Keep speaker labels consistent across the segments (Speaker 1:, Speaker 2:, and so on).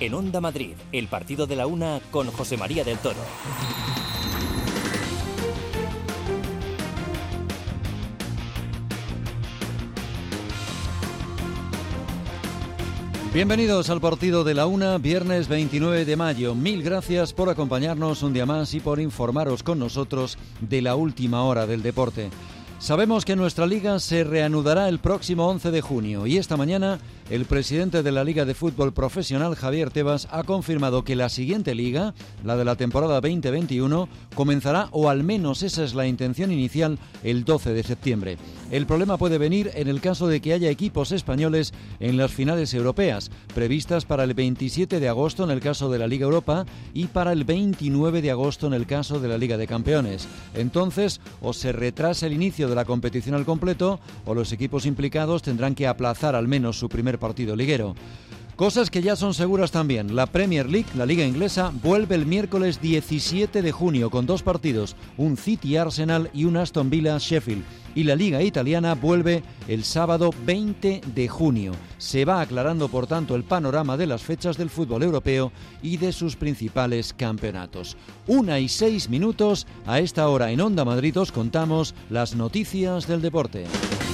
Speaker 1: En Onda Madrid, el partido de la una con José María del Toro.
Speaker 2: Bienvenidos al partido de la una, viernes 29 de mayo. Mil gracias por acompañarnos un día más y por informaros con nosotros de la última hora del deporte. Sabemos que nuestra liga se reanudará el próximo 11 de junio y esta mañana el presidente de la Liga de Fútbol Profesional, Javier Tebas, ha confirmado que la siguiente liga, la de la temporada 2021, comenzará, o al menos esa es la intención inicial, el 12 de septiembre. El problema puede venir en el caso de que haya equipos españoles en las finales europeas, previstas para el 27 de agosto en el caso de la Liga Europa y para el 29 de agosto en el caso de la Liga de Campeones. Entonces, o se retrasa el inicio de la competición al completo, o los equipos implicados tendrán que aplazar al menos su primer partido liguero. Cosas que ya son seguras también. La Premier League, la liga inglesa, vuelve el miércoles 17 de junio con dos partidos, un City-Arsenal y un Aston Villa-Sheffield. Y la liga italiana vuelve el sábado 20 de junio. Se va aclarando, por tanto, el panorama de las fechas del fútbol europeo y de sus principales campeonatos. 1:06, a esta hora en Onda Madrid os contamos las noticias del deporte.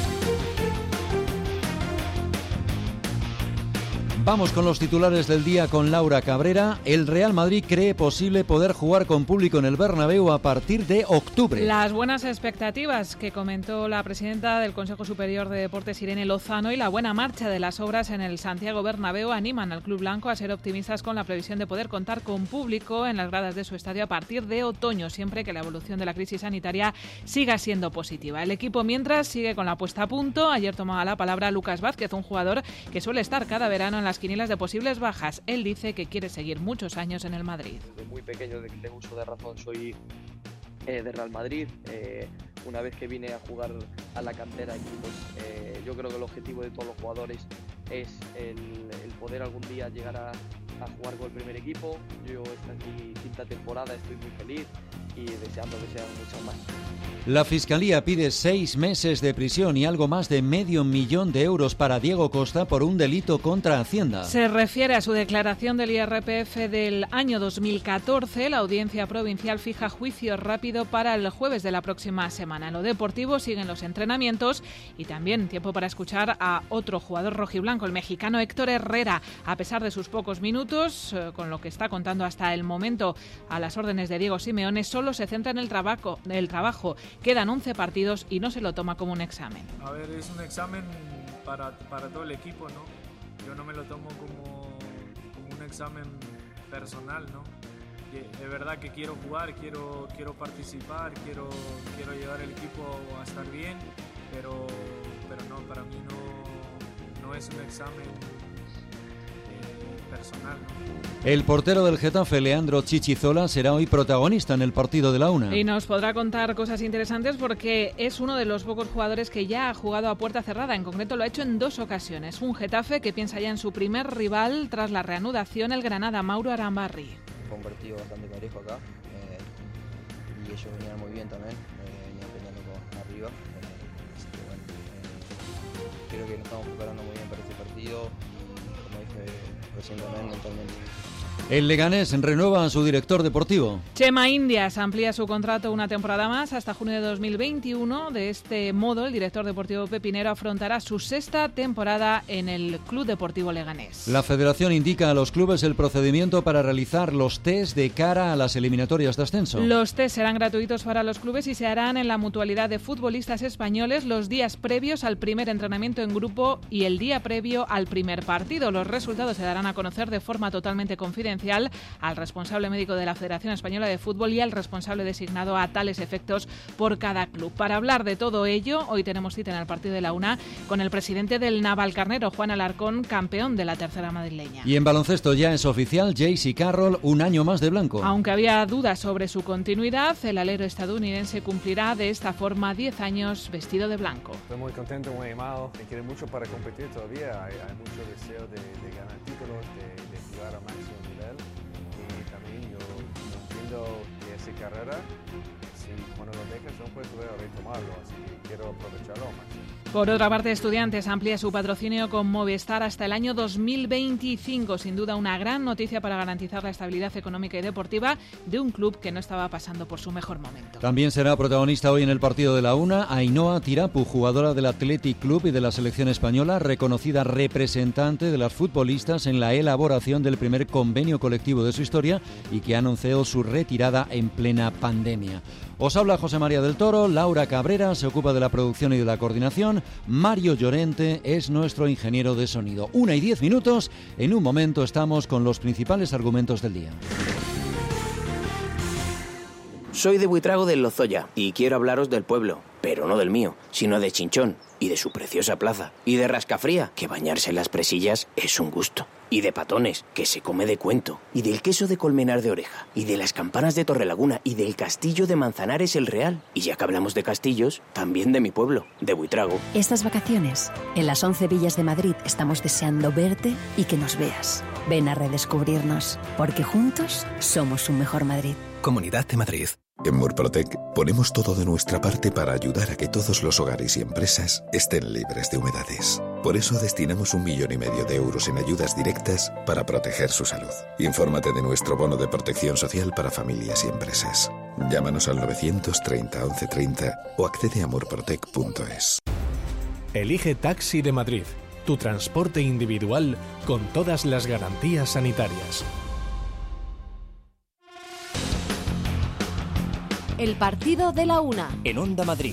Speaker 2: Vamos con los titulares del día con Laura Cabrera. El Real Madrid cree posible poder jugar con público en el Bernabéu a partir de octubre.
Speaker 3: Las buenas expectativas que comentó la presidenta del Consejo Superior de Deportes, Irene Lozano, y la buena marcha de las obras en el Santiago Bernabéu animan al club blanco a ser optimistas con la previsión de poder contar con público en las gradas de su estadio a partir de otoño, siempre que la evolución de la crisis sanitaria siga siendo positiva. El equipo, mientras, sigue con la puesta a punto. Ayer tomaba la palabra Lucas Vázquez, un jugador que suele estar cada verano en las quinielas de posibles bajas. Él dice que quiere seguir muchos años en el Madrid.
Speaker 4: Desde muy pequeño, de que tengo uso de razón, soy de Real Madrid. Una vez que vine a jugar a la cantera aquí, pues yo creo que el objetivo de todos los jugadores es el poder algún día llegar a jugar con el primer equipo. Yo, esta es mi quinta temporada, estoy muy feliz y deseando que sean muchas más.
Speaker 2: La Fiscalía pide 6 meses de prisión y algo más de $500.000 euros para Diego Costa por un delito contra Hacienda.
Speaker 3: Se refiere a su declaración del IRPF del año 2014. La Audiencia Provincial fija juicio rápido para el jueves de la próxima semana. En lo deportivo siguen los entrenamientos y también tiempo para escuchar a otro jugador rojiblanco, el mexicano Héctor Herrera. A pesar de sus pocos minutos, con lo que está contando hasta el momento a las órdenes de Diego Simeone, solo se centra en el trabajo. Quedan 11 partidos y no se lo toma como un examen.
Speaker 5: A ver, es un examen para todo el equipo, ¿no? Yo no me lo tomo como un examen personal, ¿no? De verdad que quiero jugar, quiero participar, quiero llevar el equipo a estar bien, pero no, para mí no es un examen personal, ¿no?
Speaker 2: El portero del Getafe, Leandro Chichizola, será hoy protagonista en el partido de la una.
Speaker 3: Y nos podrá contar cosas interesantes porque es uno de los pocos jugadores que ya ha jugado a puerta cerrada. En concreto lo ha hecho en 2 ocasiones. Un Getafe que piensa ya en su primer rival tras la reanudación, el Granada, Mauro Arambarri.
Speaker 6: Fue un partido bastante parejo acá y ellos venían muy bien también, venían peleando arriba. Así que bueno, creo que nos estamos preparando muy bien para este partido y, como dije recién, también mentalmente.
Speaker 2: El Leganés renueva a su director deportivo.
Speaker 3: Chema Indias amplía su contrato una temporada más hasta junio de 2021. De este modo, el director deportivo pepinero afrontará su 6ª temporada en el Club Deportivo Leganés.
Speaker 2: La Federación indica a los clubes el procedimiento para realizar los test de cara a las eliminatorias de ascenso.
Speaker 3: Los test serán gratuitos para los clubes y se harán en la mutualidad de futbolistas españoles los días previos al primer entrenamiento en grupo y el día previo al primer partido. Los resultados se darán a conocer de forma totalmente confidencial al responsable médico de la Federación Española de Fútbol y al responsable designado a tales efectos por cada club. Para hablar de todo ello, hoy tenemos cita en el partido de la una con el presidente del Navalcarnero, Juan Alarcón, campeón de la tercera madrileña.
Speaker 2: Y en baloncesto ya es oficial, Jaycee Carroll, un año más de blanco.
Speaker 3: Aunque había dudas sobre su continuidad, el alero estadounidense cumplirá de esta forma 10 años vestido de blanco.
Speaker 7: Estoy muy contento, muy animado, me quiere mucho para competir todavía, hay mucho deseo de ganar títulos, de jugar a máximo nivel. Y también yo entiendo que esa carrera, si cuando lo dejas no puedes volver a retomarlo, así que quiero aprovecharlo más.
Speaker 3: Por otra parte, Estudiantes amplía su patrocinio con Movistar hasta el año 2025. Sin duda una gran noticia para garantizar la estabilidad económica y deportiva de un club que no estaba pasando por su mejor momento.
Speaker 2: También será protagonista hoy en el partido de la una Ainhoa Tirapu, jugadora del Athletic Club y de la selección española, reconocida representante de las futbolistas en la elaboración del primer convenio colectivo de su historia y que ha anunciado su retirada en plena pandemia. Os habla José María del Toro, Laura Cabrera se ocupa de la producción y de la coordinación, Mario Llorente es nuestro ingeniero de sonido. 1:10, en un momento estamos con los principales argumentos del día.
Speaker 8: Soy de Buitrago del Lozoya y quiero hablaros del pueblo, pero no del mío, sino de Chinchón y de su preciosa plaza, y de Rascafría, que bañarse en las Presillas es un gusto, y de Patones, que se come de cuento, y del queso de Colmenar de Oreja, y de las campanas de Torrelaguna, y del castillo de Manzanares el Real. Y ya que hablamos de castillos, también de mi pueblo, de Buitrago.
Speaker 9: Estas vacaciones, en las 11 villas de Madrid, estamos deseando verte y que nos veas. Ven a redescubrirnos, porque juntos somos un mejor Madrid.
Speaker 10: Comunidad de Madrid.
Speaker 11: En Murprotec ponemos todo de nuestra parte para ayudar a que todos los hogares y empresas estén libres de humedades. Por eso destinamos 1,5 millones de euros en ayudas directas para proteger su salud. Infórmate de nuestro bono de protección social para familias y empresas. Llámanos al 930 1130 o accede a murprotec.es.
Speaker 10: Elige Taxi de Madrid, tu transporte individual con todas las garantías sanitarias.
Speaker 12: El partido de la una.
Speaker 1: En Onda Madrid.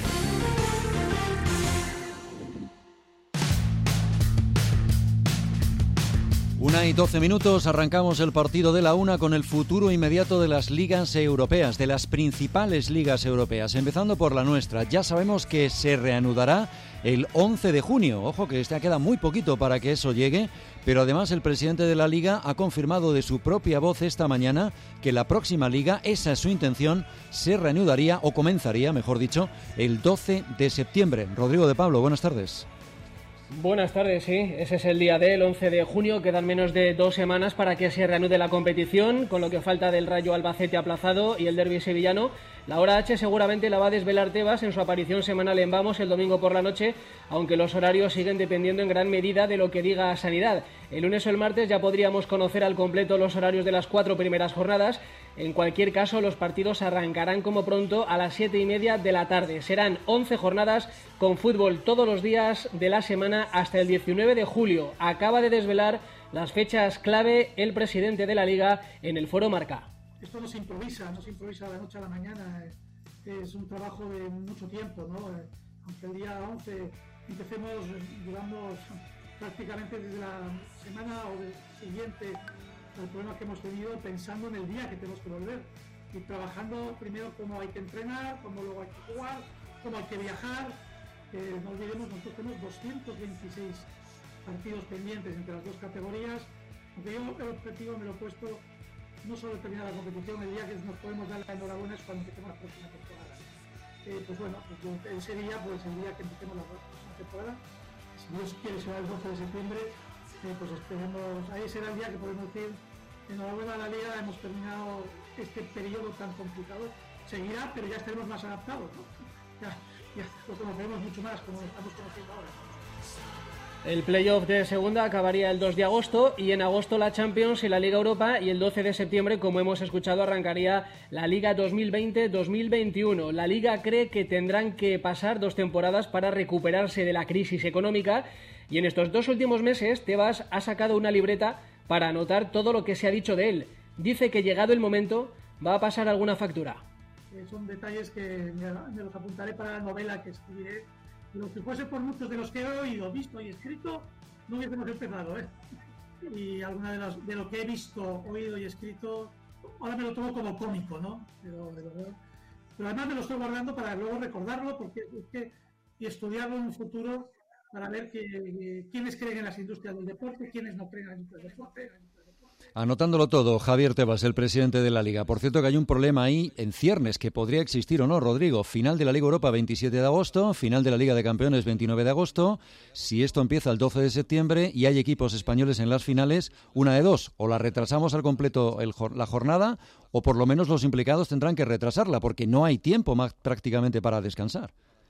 Speaker 2: Una y 12 minutos, arrancamos el partido de la una con el futuro inmediato de las ligas europeas, de las principales ligas europeas, empezando por la nuestra. Ya sabemos que se reanudará el 11 de junio. Ojo que queda muy poquito para que eso llegue, pero además el presidente de la Liga ha confirmado de su propia voz esta mañana que la próxima Liga, esa es su intención, se reanudaría o comenzaría, mejor dicho, el 12 de septiembre. Rodrigo de Pablo, buenas tardes.
Speaker 13: Buenas tardes, sí. Ese es el día del 11 de junio. Quedan menos de 2 semanas para que se reanude la competición, con lo que falta del Rayo Albacete aplazado y el derbi sevillano. La hora H seguramente la va a desvelar Tebas en su aparición semanal en Vamos el domingo por la noche, aunque los horarios siguen dependiendo en gran medida de lo que diga Sanidad. El lunes o el martes ya podríamos conocer al completo los horarios de las 4 primeras jornadas. En cualquier caso, los partidos arrancarán como pronto a las 7:30 de la tarde. Serán 11 jornadas con fútbol todos los días de la semana hasta el 19 de julio. Acaba de desvelar las fechas clave el presidente de la Liga en el Foro Marca.
Speaker 14: Esto no se improvisa de la noche a la mañana, es un trabajo de mucho tiempo, ¿no? Aunque el día 11 empecemos, digamos, prácticamente desde la semana o del siguiente al problema que hemos tenido, pensando en el día que tenemos que volver y trabajando primero cómo hay que entrenar, cómo luego hay que jugar, cómo hay que viajar. No olvidemos, nosotros tenemos 226 partidos pendientes entre las dos categorías, aunque yo el objetivo me lo he puesto no solo terminar la competición, el día que nos podemos dar la enhorabuena es cuando empecemos la próxima temporada. Pues bueno, ese día, pues el día que empecemos la próxima temporada, si Dios quiere será el 12 de septiembre, pues esperemos, ahí será el día que podemos decir enhorabuena a la Liga, hemos terminado este periodo tan complicado. Seguirá, pero ya estaremos más adaptados, ¿no? Ya lo conoceremos mucho más como lo estamos conociendo ahora.
Speaker 13: El playoff de segunda acabaría el 2 de agosto y en agosto la Champions y la Liga Europa, y el 12 de septiembre, como hemos escuchado, arrancaría la Liga 2020-2021. La Liga cree que tendrán que pasar 2 temporadas para recuperarse de la crisis económica, y en estos 2 últimos meses Tebas ha sacado una libreta para anotar todo lo que se ha dicho de él. Dice que llegado el momento va a pasar alguna factura.
Speaker 14: Son detalles que me los apuntaré para la novela que escribiré. Pero si fuese por muchos de los que he oído, visto y escrito, no hubiésemos empezado, ¿eh? Y alguna de lo que he visto, oído y escrito, ahora me lo tomo como cómico, ¿no? Pero además me lo estoy guardando para luego recordarlo, porque es que y estudiarlo en un futuro para ver quiénes creen en las industrias del deporte, quiénes no creen en las industrias del deporte.
Speaker 2: Anotándolo todo, Javier Tebas, el presidente de la Liga. Por cierto que hay un problema ahí en ciernes que podría existir o no, Rodrigo. Final de la Liga Europa 27 de agosto, final de la Liga de Campeones 29 de agosto. Si esto empieza el 12 de septiembre y hay equipos españoles en las finales, una de dos, o la retrasamos al completo la jornada, o por lo menos los implicados tendrán que retrasarla, porque no hay tiempo más prácticamente para descansar.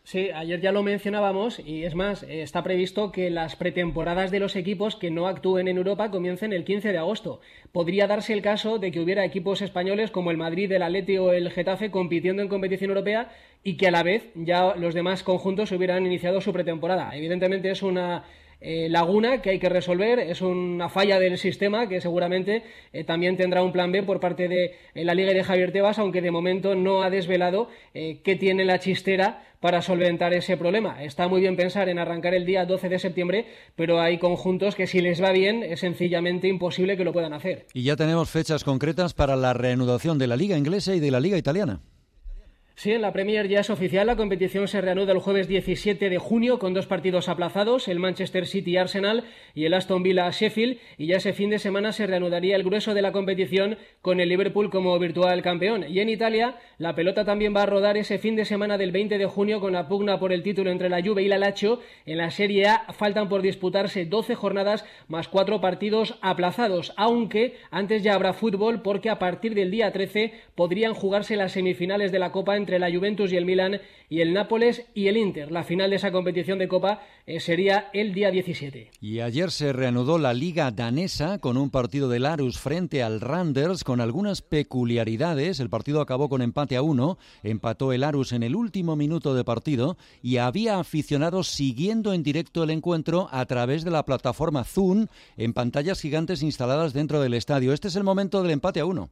Speaker 13: Sí, ayer ya lo mencionábamos y es más, está previsto que las pretemporadas de los equipos que no actúen en Europa comiencen el 15 de agosto. Podría darse el caso de que hubiera equipos españoles como el Madrid, el Atleti o el Getafe compitiendo en competición europea y que a la vez ya los demás conjuntos hubieran iniciado su pretemporada. Evidentemente es una laguna que hay que resolver, es una falla del sistema que seguramente también tendrá un plan B por parte de la Liga y de Javier Tebas, aunque de momento no ha desvelado qué tiene la chistera para solventar ese problema. Está muy bien pensar en arrancar el día 12 de septiembre, pero hay conjuntos que si les va bien es sencillamente imposible que lo puedan hacer.
Speaker 2: Y ya tenemos fechas concretas para la reanudación de la Liga inglesa y de la Liga italiana.
Speaker 13: Sí, en la Premier ya es oficial, la competición se reanuda el jueves 17 de junio con 2 partidos aplazados, el Manchester City Arsenal y el Aston Villa Sheffield, y ya ese fin de semana se reanudaría el grueso de la competición con el Liverpool como virtual campeón. Y en Italia, la pelota también va a rodar ese fin de semana del 20 de junio con la pugna por el título entre la Juve y la Lazio. En la Serie A faltan por disputarse 12 jornadas más 4 partidos aplazados, aunque antes ya habrá fútbol porque a partir del día 13 podrían jugarse las semifinales de la Copa entre la Juventus y el Milan y el Nápoles y el Inter. La final de esa competición de Copa sería el día 17.
Speaker 2: Y ayer se reanudó la Liga danesa con un partido del Aarhus frente al Randers con algunas peculiaridades. El partido acabó con empate a 1, empató el Aarhus en el último minuto de partido y había aficionados siguiendo en directo el encuentro a través de la plataforma Zoom en pantallas gigantes instaladas dentro del estadio. Este es el momento del empate a 1.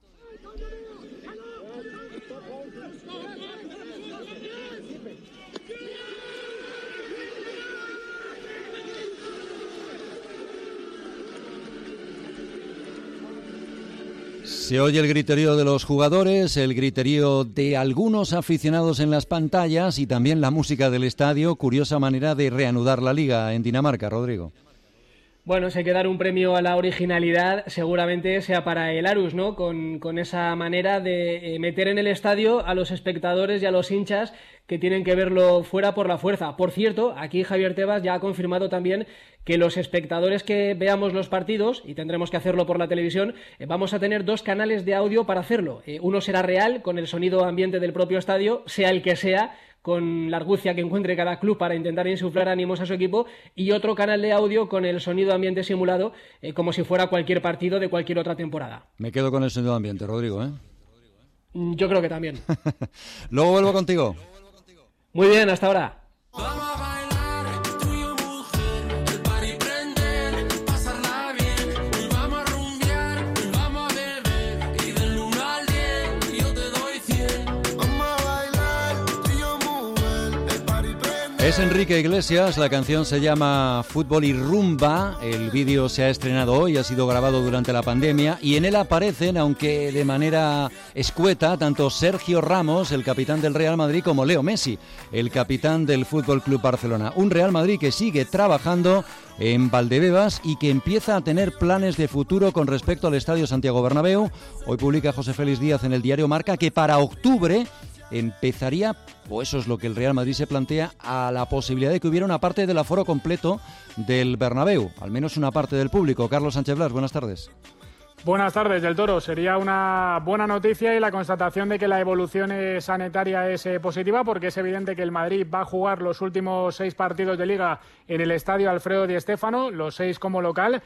Speaker 2: Se oye el griterío de los jugadores, el griterío de algunos aficionados en las pantallas y también la música del estadio. Curiosa manera de reanudar la Liga en Dinamarca, Rodrigo.
Speaker 13: Bueno, si hay que dar un premio a la originalidad, seguramente sea para el Aarhus, ¿no? Con esa manera de meter en el estadio a los espectadores y a los hinchas que tienen que verlo fuera por la fuerza. Por cierto, aquí Javier Tebas ya ha confirmado también que los espectadores que veamos los partidos, y tendremos que hacerlo por la televisión, vamos a tener 2 canales de audio para hacerlo. Uno será real, con el sonido ambiente del propio estadio, sea el que sea, con la argucia que encuentre cada club para intentar insuflar ánimos a su equipo, y otro canal de audio con el sonido ambiente simulado, como si fuera cualquier partido de cualquier otra temporada.
Speaker 2: Me quedo con el sonido ambiente, Rodrigo, ¿eh?
Speaker 13: Yo creo que también.
Speaker 2: Luego vuelvo contigo.
Speaker 13: Muy bien, hasta ahora.
Speaker 2: Es Enrique Iglesias, la canción se llama Fútbol y Rumba, el vídeo se ha estrenado hoy, ha sido grabado durante la pandemia y en él aparecen, aunque de manera escueta, tanto Sergio Ramos, el capitán del Real Madrid, como Leo Messi, el capitán del Fútbol Club Barcelona. Un Real Madrid que sigue trabajando en Valdebebas y que empieza a tener planes de futuro con respecto al Estadio Santiago Bernabéu. Hoy publica José Félix Díaz en el diario Marca que para octubre empezaría, o eso es lo que el Real Madrid se plantea, a la posibilidad de que hubiera una parte del aforo completo del Bernabéu, al menos una parte del público. Carlos Sánchez Blas, buenas tardes.
Speaker 5: Buenas tardes, del Toro. Sería una buena noticia y la constatación de que la evolución sanitaria es positiva, porque es evidente que el Madrid va a jugar los últimos 6 partidos de Liga en el estadio Alfredo Di Stéfano, los 6 como local.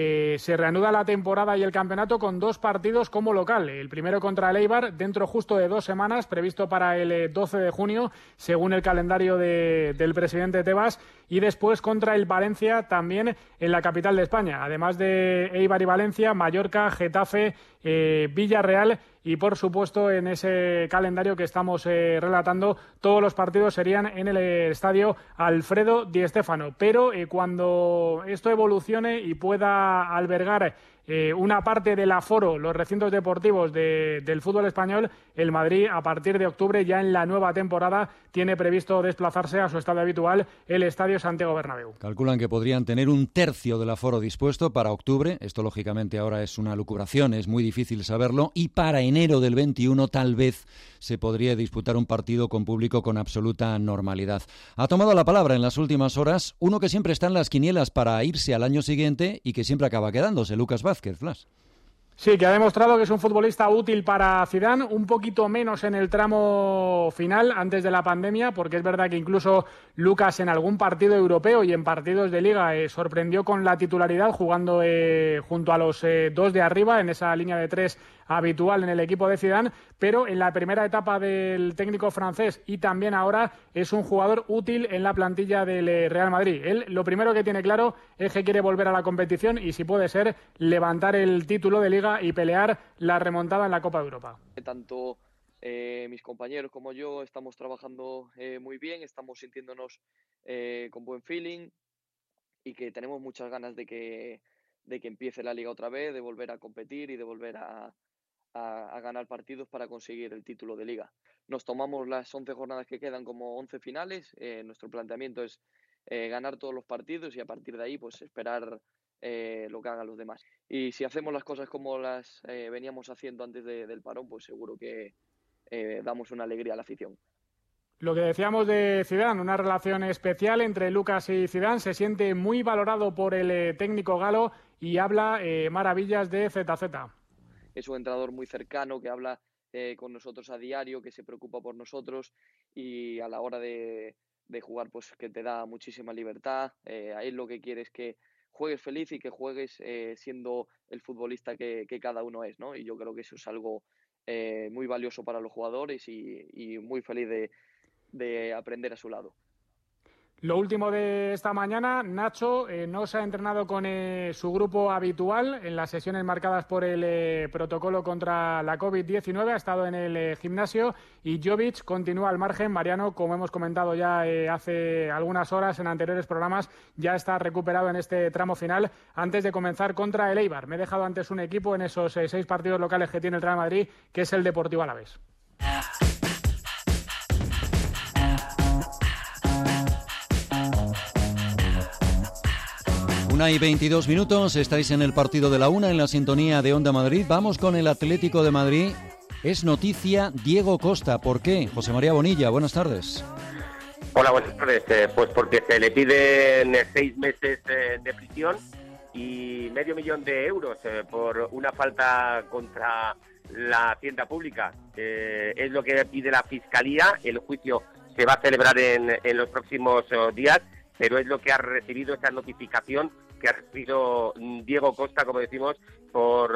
Speaker 5: Se reanuda la temporada y el campeonato con 2 partidos como local. El primero contra el Eibar, dentro justo de 2 semanas, previsto para el 12 de junio, según el calendario del presidente Tebas, y después contra el Valencia, también en la capital de España. Además de Eibar y Valencia, Mallorca, Getafe, Villarreal y, por supuesto, en ese calendario que estamos relatando, todos los partidos serían en el estadio Alfredo Di Stéfano. Pero cuando esto evolucione y pueda albergar una parte del aforo, los recintos deportivos del fútbol español, el Madrid a partir de octubre, ya en la nueva temporada, tiene previsto desplazarse a su estadio habitual, el Estadio Santiago Bernabéu.
Speaker 2: Calculan que podrían tener un tercio del aforo dispuesto para octubre. Esto lógicamente ahora es una lucubración, es muy difícil saberlo, y para enero del 21 tal vez se podría disputar un partido con público con absoluta normalidad. Ha tomado la palabra en las últimas horas uno que siempre está en las quinielas para irse al año siguiente y que siempre acaba quedándose, Lucas Vázquez, Flas.
Speaker 15: Sí, que ha demostrado que es un futbolista útil para Zidane, un poquito menos en el tramo final antes de la pandemia, porque es verdad que incluso Lucas en algún partido europeo y en partidos de Liga sorprendió con la titularidad jugando junto a los dos de arriba en esa línea de tres habitual en el equipo de Zidane, pero en la primera etapa del técnico francés y también ahora es un jugador útil en la plantilla del Real Madrid. Él lo primero que tiene claro es que quiere volver a la competición y si puede ser levantar el título de Liga y pelear la remontada en la Copa de Europa.
Speaker 4: Tanto mis compañeros como yo estamos trabajando muy bien, estamos sintiéndonos con buen feeling y que tenemos muchas ganas de que empiece la Liga otra vez, de volver a competir y de volver a ganar partidos para conseguir el título de Liga. Nos tomamos las 11 jornadas que quedan como 11 finales. Nuestro planteamiento es ganar todos los partidos y a partir de ahí pues esperar lo que hagan los demás. Y si hacemos las cosas como las veníamos haciendo antes del parón, pues seguro que damos una alegría a la afición.
Speaker 15: Lo que decíamos de Zidane, una relación especial entre Lucas y Zidane, se siente muy valorado por el técnico galo y habla maravillas de ZZ.
Speaker 4: Es un entrenador muy cercano que habla con nosotros a diario, que se preocupa por nosotros y a la hora de jugar pues que te da muchísima libertad. A él lo que quiere es que juegues feliz y que juegues siendo el futbolista que cada uno es, ¿no? Y yo creo que eso es algo muy valioso para los jugadores y muy feliz de aprender a su lado.
Speaker 15: Lo último de esta mañana, Nacho no se ha entrenado con su grupo habitual en las sesiones marcadas por el protocolo contra la COVID-19, ha estado en el gimnasio y Jovic continúa al margen. Mariano, como hemos comentado ya hace algunas horas en anteriores programas, ya está recuperado en este tramo final antes de comenzar contra el Eibar. Me he dejado antes un equipo en esos 6 partidos locales que tiene el Real Madrid, que es el Deportivo Alavés.
Speaker 2: 1:22, estáis en el partido de la 1 en la sintonía de Onda Madrid. Vamos con el Atlético de Madrid. Es noticia Diego Costa. ¿Por qué? José María Bonilla, buenas tardes.
Speaker 16: Hola, buenas tardes. Pues porque se le piden 6 meses de prisión y $500,000 de euros por una falta contra la hacienda pública. Es lo que pide la Fiscalía. El juicio se va a celebrar en los próximos días, pero es lo que ha recibido esa notificación que ha recibido Diego Costa, como decimos, por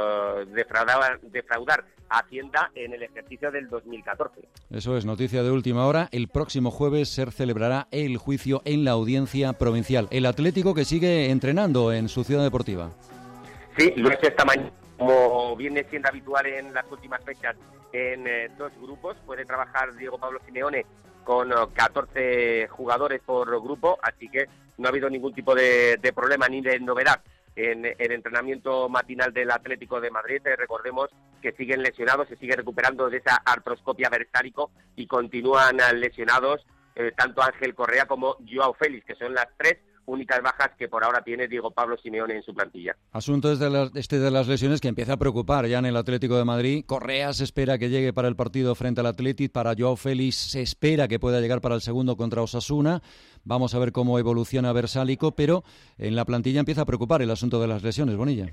Speaker 16: defraudar a Hacienda en el ejercicio del 2014.
Speaker 2: Eso es, noticia de última hora. El próximo jueves se celebrará el juicio en la audiencia provincial. El Atlético que sigue entrenando en su ciudad deportiva.
Speaker 16: Sí, lo ha hecho esta mañana, como viene siendo habitual en las últimas fechas, en 2 grupos. Puede trabajar Diego Pablo Simeone con 14 jugadores por grupo, así que no ha habido ningún tipo de problema ni de novedad en el entrenamiento matinal del Atlético de Madrid. Recordemos que siguen lesionados, se sigue recuperando de esa artroscopia versálico y continúan lesionados tanto Ángel Correa como Joao Félix, que son las 3 únicas bajas que por ahora tiene Diego Pablo Simeone en su plantilla.
Speaker 2: Asunto es de las lesiones que empieza a preocupar ya en el Atlético de Madrid. Correa se espera que llegue para el partido frente al Athletic, para Joao Félix se espera que pueda llegar para el segundo contra Osasuna. Vamos a ver cómo evoluciona Versálico, pero en la plantilla empieza a preocupar el asunto de las lesiones, Bonilla.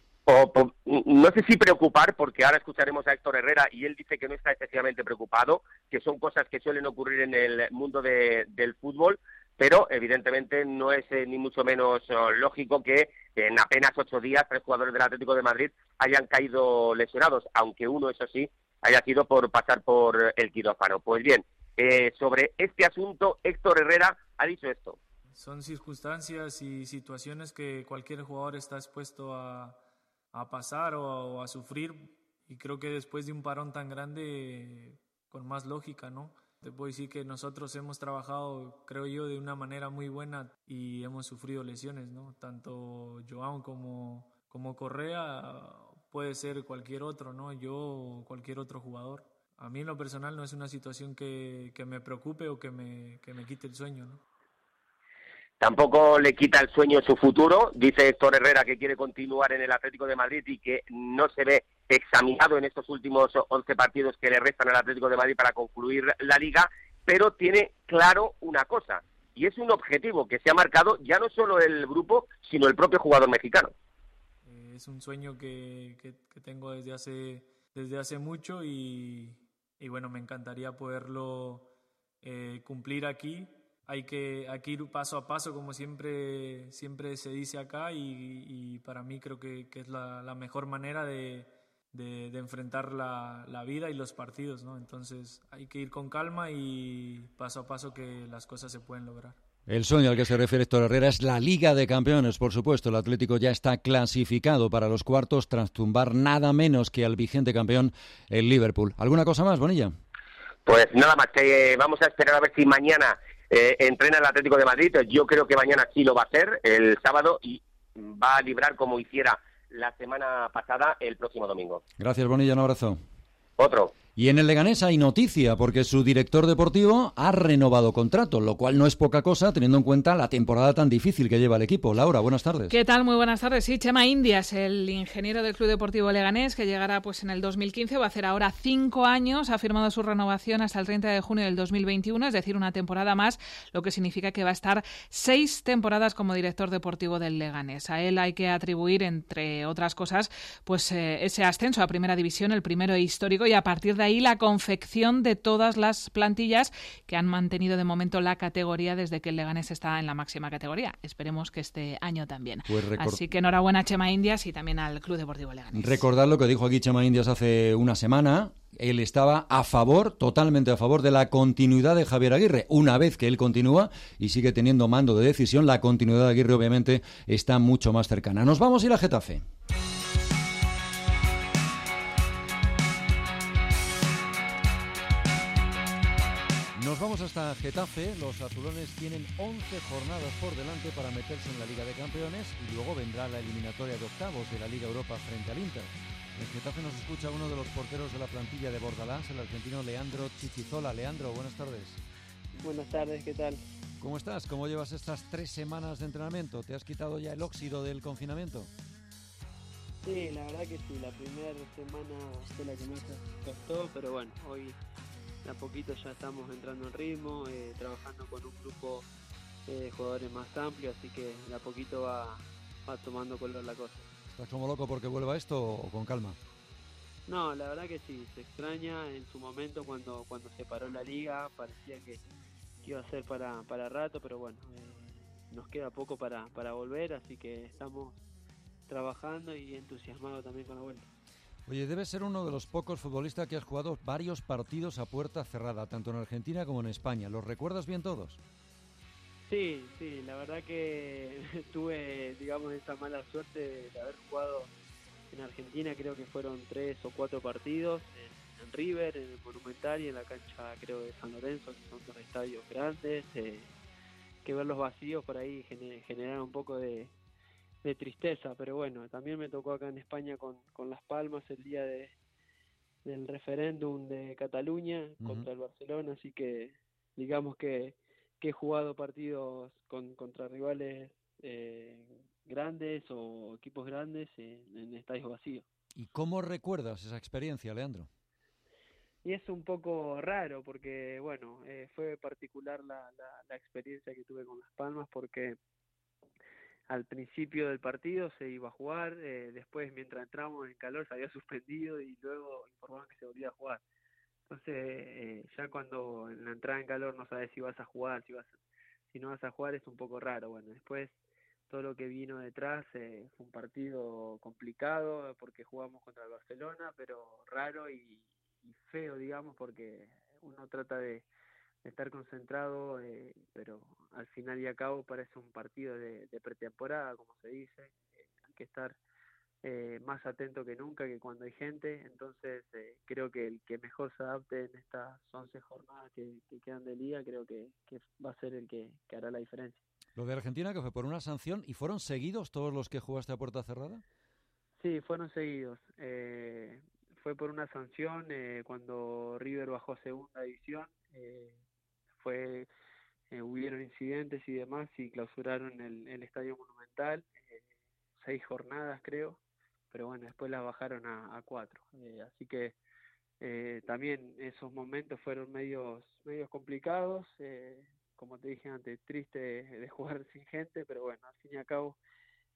Speaker 16: No sé si preocupar, porque ahora escucharemos a Héctor Herrera y él dice que no está excesivamente preocupado, que son cosas que suelen ocurrir en el mundo del fútbol, pero evidentemente no es ni mucho menos lógico que en apenas 8 días 3 jugadores del Atlético de Madrid hayan caído lesionados, aunque uno, eso sí, haya sido por pasar por el quirófano. Pues bien, sobre este asunto, Héctor Herrera ha dicho esto.
Speaker 5: Son circunstancias y situaciones que cualquier jugador está expuesto a pasar o a sufrir, y creo que después de un parón tan grande, con más lógica, ¿no? Te puedo decir que nosotros hemos trabajado, creo yo, de una manera muy buena y hemos sufrido lesiones, ¿no? Tanto Joao como Correa, puede ser cualquier otro, ¿no? Yo o cualquier otro jugador. A mí en lo personal no es una situación que me preocupe o que me quite el sueño, ¿no?
Speaker 16: Tampoco le quita el sueño su futuro. Dice Héctor Herrera que quiere continuar en el Atlético de Madrid y que no se ve examinado en estos últimos 11 partidos que le restan al Atlético de Madrid para concluir la Liga, pero tiene claro una cosa, y es un objetivo que se ha marcado ya no solo el grupo, sino el propio jugador mexicano.
Speaker 5: es un sueño que tengo desde hace mucho y bueno, me encantaría poderlo cumplir aquí. Hay que ir paso a paso, como siempre se dice acá, y para mí creo que es la mejor manera de enfrentar la vida y los partidos, ¿no? Entonces hay que ir con calma y paso a paso que las cosas se pueden lograr.
Speaker 2: El sueño al que se refiere Héctor Herrera es la Liga de Campeones, por supuesto. El Atlético ya está clasificado para los cuartos tras tumbar nada menos que al vigente campeón, el Liverpool. ¿Alguna cosa más, Bonilla?
Speaker 16: Pues nada más, que vamos a esperar a ver si mañana entrena el Atlético de Madrid. Yo creo que mañana sí lo va a hacer, el sábado, y va a librar como hiciera la semana pasada el próximo domingo.
Speaker 2: Gracias, Bonilla, un abrazo.
Speaker 16: Otro.
Speaker 2: Y en el Leganés hay noticia, porque su director deportivo ha renovado contrato, lo cual no es poca cosa teniendo en cuenta la temporada tan difícil que lleva el equipo. Laura, buenas tardes.
Speaker 3: ¿Qué tal? Muy buenas tardes. Sí, Chema Indias, el ingeniero del Club Deportivo Leganés, que llegará pues en el 2015, va a hacer ahora 5 años, ha firmado su renovación hasta el 30 de junio del 2021, es decir, una temporada más, lo que significa que va a estar 6 temporadas como director deportivo del Leganés. A él hay que atribuir, entre otras cosas, pues ese ascenso a Primera División, el primero histórico, y a partir de ahí la confección de todas las plantillas que han mantenido de momento la categoría desde que el Leganés está en la máxima categoría. Esperemos que este año también.
Speaker 2: Pues
Speaker 3: así que enhorabuena a Chema Indias y también al Club Deportivo Leganés.
Speaker 2: Recordad lo que dijo aquí Chema Indias hace una semana. Él estaba totalmente a favor de la continuidad de Javier Aguirre. Una vez que él continúa y sigue teniendo mando de decisión, la continuidad de Aguirre obviamente está mucho más cercana. Nos vamos a ir a Getafe. Nos vamos hasta Getafe. Los azulones tienen 11 jornadas por delante para meterse en la Liga de Campeones y luego vendrá la eliminatoria de octavos de la Liga Europa frente al Inter. En Getafe nos escucha uno de los porteros de la plantilla de Bordalás, el argentino Leandro Chichizola. Leandro, buenas tardes.
Speaker 17: Buenas tardes, ¿qué tal?
Speaker 2: ¿Cómo estás? ¿Cómo llevas estas 3 semanas de entrenamiento? ¿Te has quitado ya el óxido del confinamiento?
Speaker 17: Sí, la verdad que sí, la primera semana fue la que más costó, pero bueno, hoy de a poquito ya estamos entrando en ritmo, trabajando con un grupo de jugadores más amplio, así que de a poquito va tomando color la cosa.
Speaker 2: ¿Estás como loco porque vuelva esto o con calma?
Speaker 17: No, la verdad que sí, se extraña. En su momento cuando se paró la liga parecía que iba a ser para rato, pero bueno, nos queda poco para volver, así que estamos trabajando y entusiasmados también con la vuelta.
Speaker 2: Oye, debes ser uno de los pocos futbolistas que has jugado varios partidos a puerta cerrada, tanto en Argentina como en España. ¿Los recuerdas bien todos?
Speaker 17: Sí, la verdad que tuve, digamos, esa mala suerte de haber jugado en Argentina. Creo que fueron 3 o 4 partidos en River, en el Monumental y en la cancha, creo, de San Lorenzo, que son 2 estadios grandes, que ver los vacíos por ahí generaron un poco de tristeza, pero bueno, también me tocó acá en España con Las Palmas el día del referéndum de Cataluña contra el Barcelona, así que digamos que he jugado partidos contra rivales grandes o equipos grandes en estadios vacíos.
Speaker 2: ¿Y cómo recuerdas esa experiencia, Leandro?
Speaker 17: Y es un poco raro porque, bueno, fue particular la experiencia que tuve con Las Palmas porque al principio del partido se iba a jugar, después mientras entramos en calor se había suspendido y luego informaban que se volvía a jugar. Entonces ya cuando en la entrada en calor no sabes si vas a jugar, si no vas a jugar es un poco raro. Bueno, después todo lo que vino detrás fue un partido complicado porque jugamos contra el Barcelona, pero raro y feo, digamos, porque uno trata de estar concentrado, pero al final y a cabo parece un partido de pretemporada, como se dice. Hay que estar más atento que nunca, que cuando hay gente. Entonces creo que el que mejor se adapte en estas 11 jornadas que quedan de liga, creo que va a ser el que hará la diferencia.
Speaker 2: Lo de Argentina, que fue por una sanción, ¿y fueron seguidos todos los que jugaste a puerta cerrada?
Speaker 17: Sí, fueron seguidos. Fue por una sanción cuando River bajó a segunda división. Hubieron incidentes y demás y clausuraron el Estadio Monumental, 6 jornadas creo, pero bueno, después las bajaron a 4. Así que también esos momentos fueron medios complicados, como te dije antes, triste de jugar sin gente, pero bueno, al fin y al cabo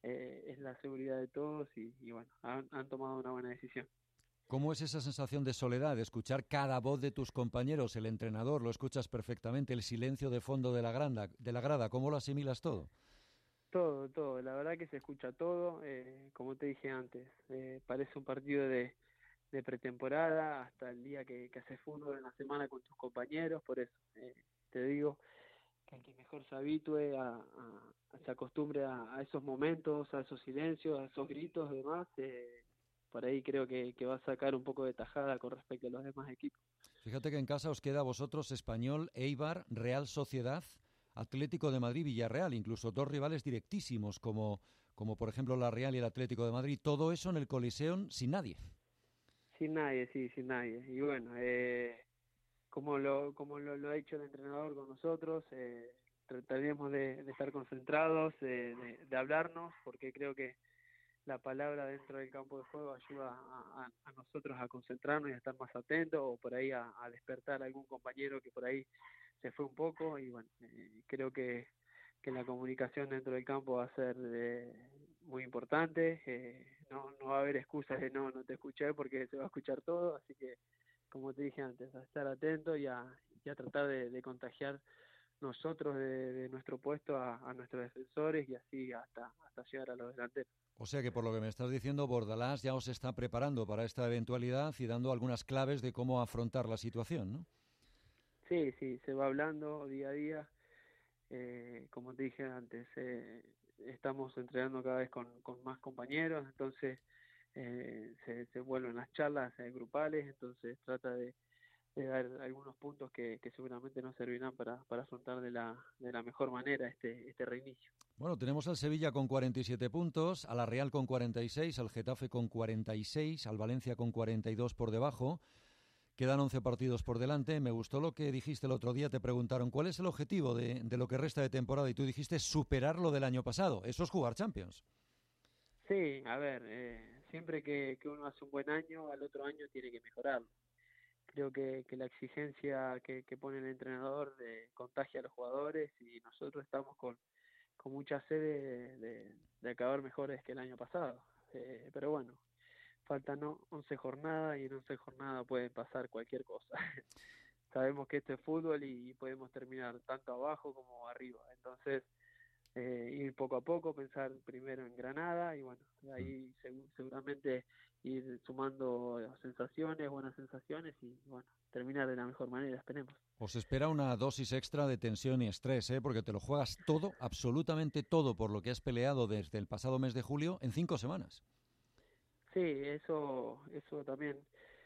Speaker 17: es la seguridad de todos y bueno, han tomado una buena decisión.
Speaker 2: ¿Cómo es esa sensación de soledad, de escuchar cada voz de tus compañeros, el entrenador, lo escuchas perfectamente, el silencio de fondo de la grada, ¿cómo lo asimilas todo?
Speaker 17: Todo, la verdad que se escucha todo, como te dije antes, parece un partido de pretemporada hasta el día que haces fútbol en la semana con tus compañeros, por eso te digo que el que mejor se habitúe, se acostumbre a esos momentos, a esos silencios, a esos gritos y demás, por ahí creo que va a sacar un poco de tajada con respecto a los demás equipos.
Speaker 2: Fíjate que en casa os queda a vosotros Español, Eibar, Real Sociedad, Atlético de Madrid, Villarreal, incluso dos rivales directísimos como por ejemplo la Real y el Atlético de Madrid. Todo eso en el Coliseum sin nadie.
Speaker 17: Sin nadie, sí, sin nadie. Y bueno, como lo ha hecho el entrenador con nosotros, trataremos de estar concentrados, de hablarnos, porque creo que la palabra dentro del campo de juego ayuda a nosotros a concentrarnos y a estar más atentos, o por ahí a despertar a algún compañero que por ahí se fue un poco, y bueno, creo que la comunicación dentro del campo va a ser muy importante, no va a haber excusas de no te escuché, porque se va a escuchar todo, así que como te dije antes, a estar atento y a tratar de contagiar nosotros de nuestro puesto a nuestros defensores y así hasta llegar a los delanteros.
Speaker 2: O sea que por lo que me estás diciendo, Bordalás ya os está preparando para esta eventualidad y dando algunas claves de cómo afrontar la situación, ¿no?
Speaker 17: Sí, se va hablando día a día. Como te dije antes, estamos entrenando cada vez con más compañeros, entonces se vuelven las charlas grupales, entonces trata de dar algunos puntos que seguramente nos servirán para afrontar de la mejor manera este reinicio.
Speaker 2: Bueno, tenemos al Sevilla con 47 puntos, a la Real con 46, al Getafe con 46, al Valencia con 42 por debajo. Quedan 11 partidos por delante. Me gustó lo que dijiste el otro día. Te preguntaron cuál es el objetivo de lo que resta de temporada y tú dijiste superar lo del año pasado. Eso es jugar Champions.
Speaker 17: Sí, a ver, siempre que uno hace un buen año, al otro año tiene que mejorarlo. Creo que la exigencia que pone el entrenador contagia a los jugadores y nosotros estamos con mucha sed de acabar mejores que el año pasado. Pero bueno, faltan 11 jornadas y en 11 jornadas puede pasar cualquier cosa. Sabemos que esto es fútbol y podemos terminar tanto abajo como arriba. Entonces, ir poco a poco, pensar primero en Granada y bueno, de ahí seguramente ir sumando sensaciones, buenas sensaciones y bueno, terminar de la mejor manera, esperemos.
Speaker 2: Os espera una dosis extra de tensión y estrés, porque te lo juegas todo, absolutamente todo, por lo que has peleado desde el pasado mes de julio en 5 semanas.
Speaker 17: Sí, eso también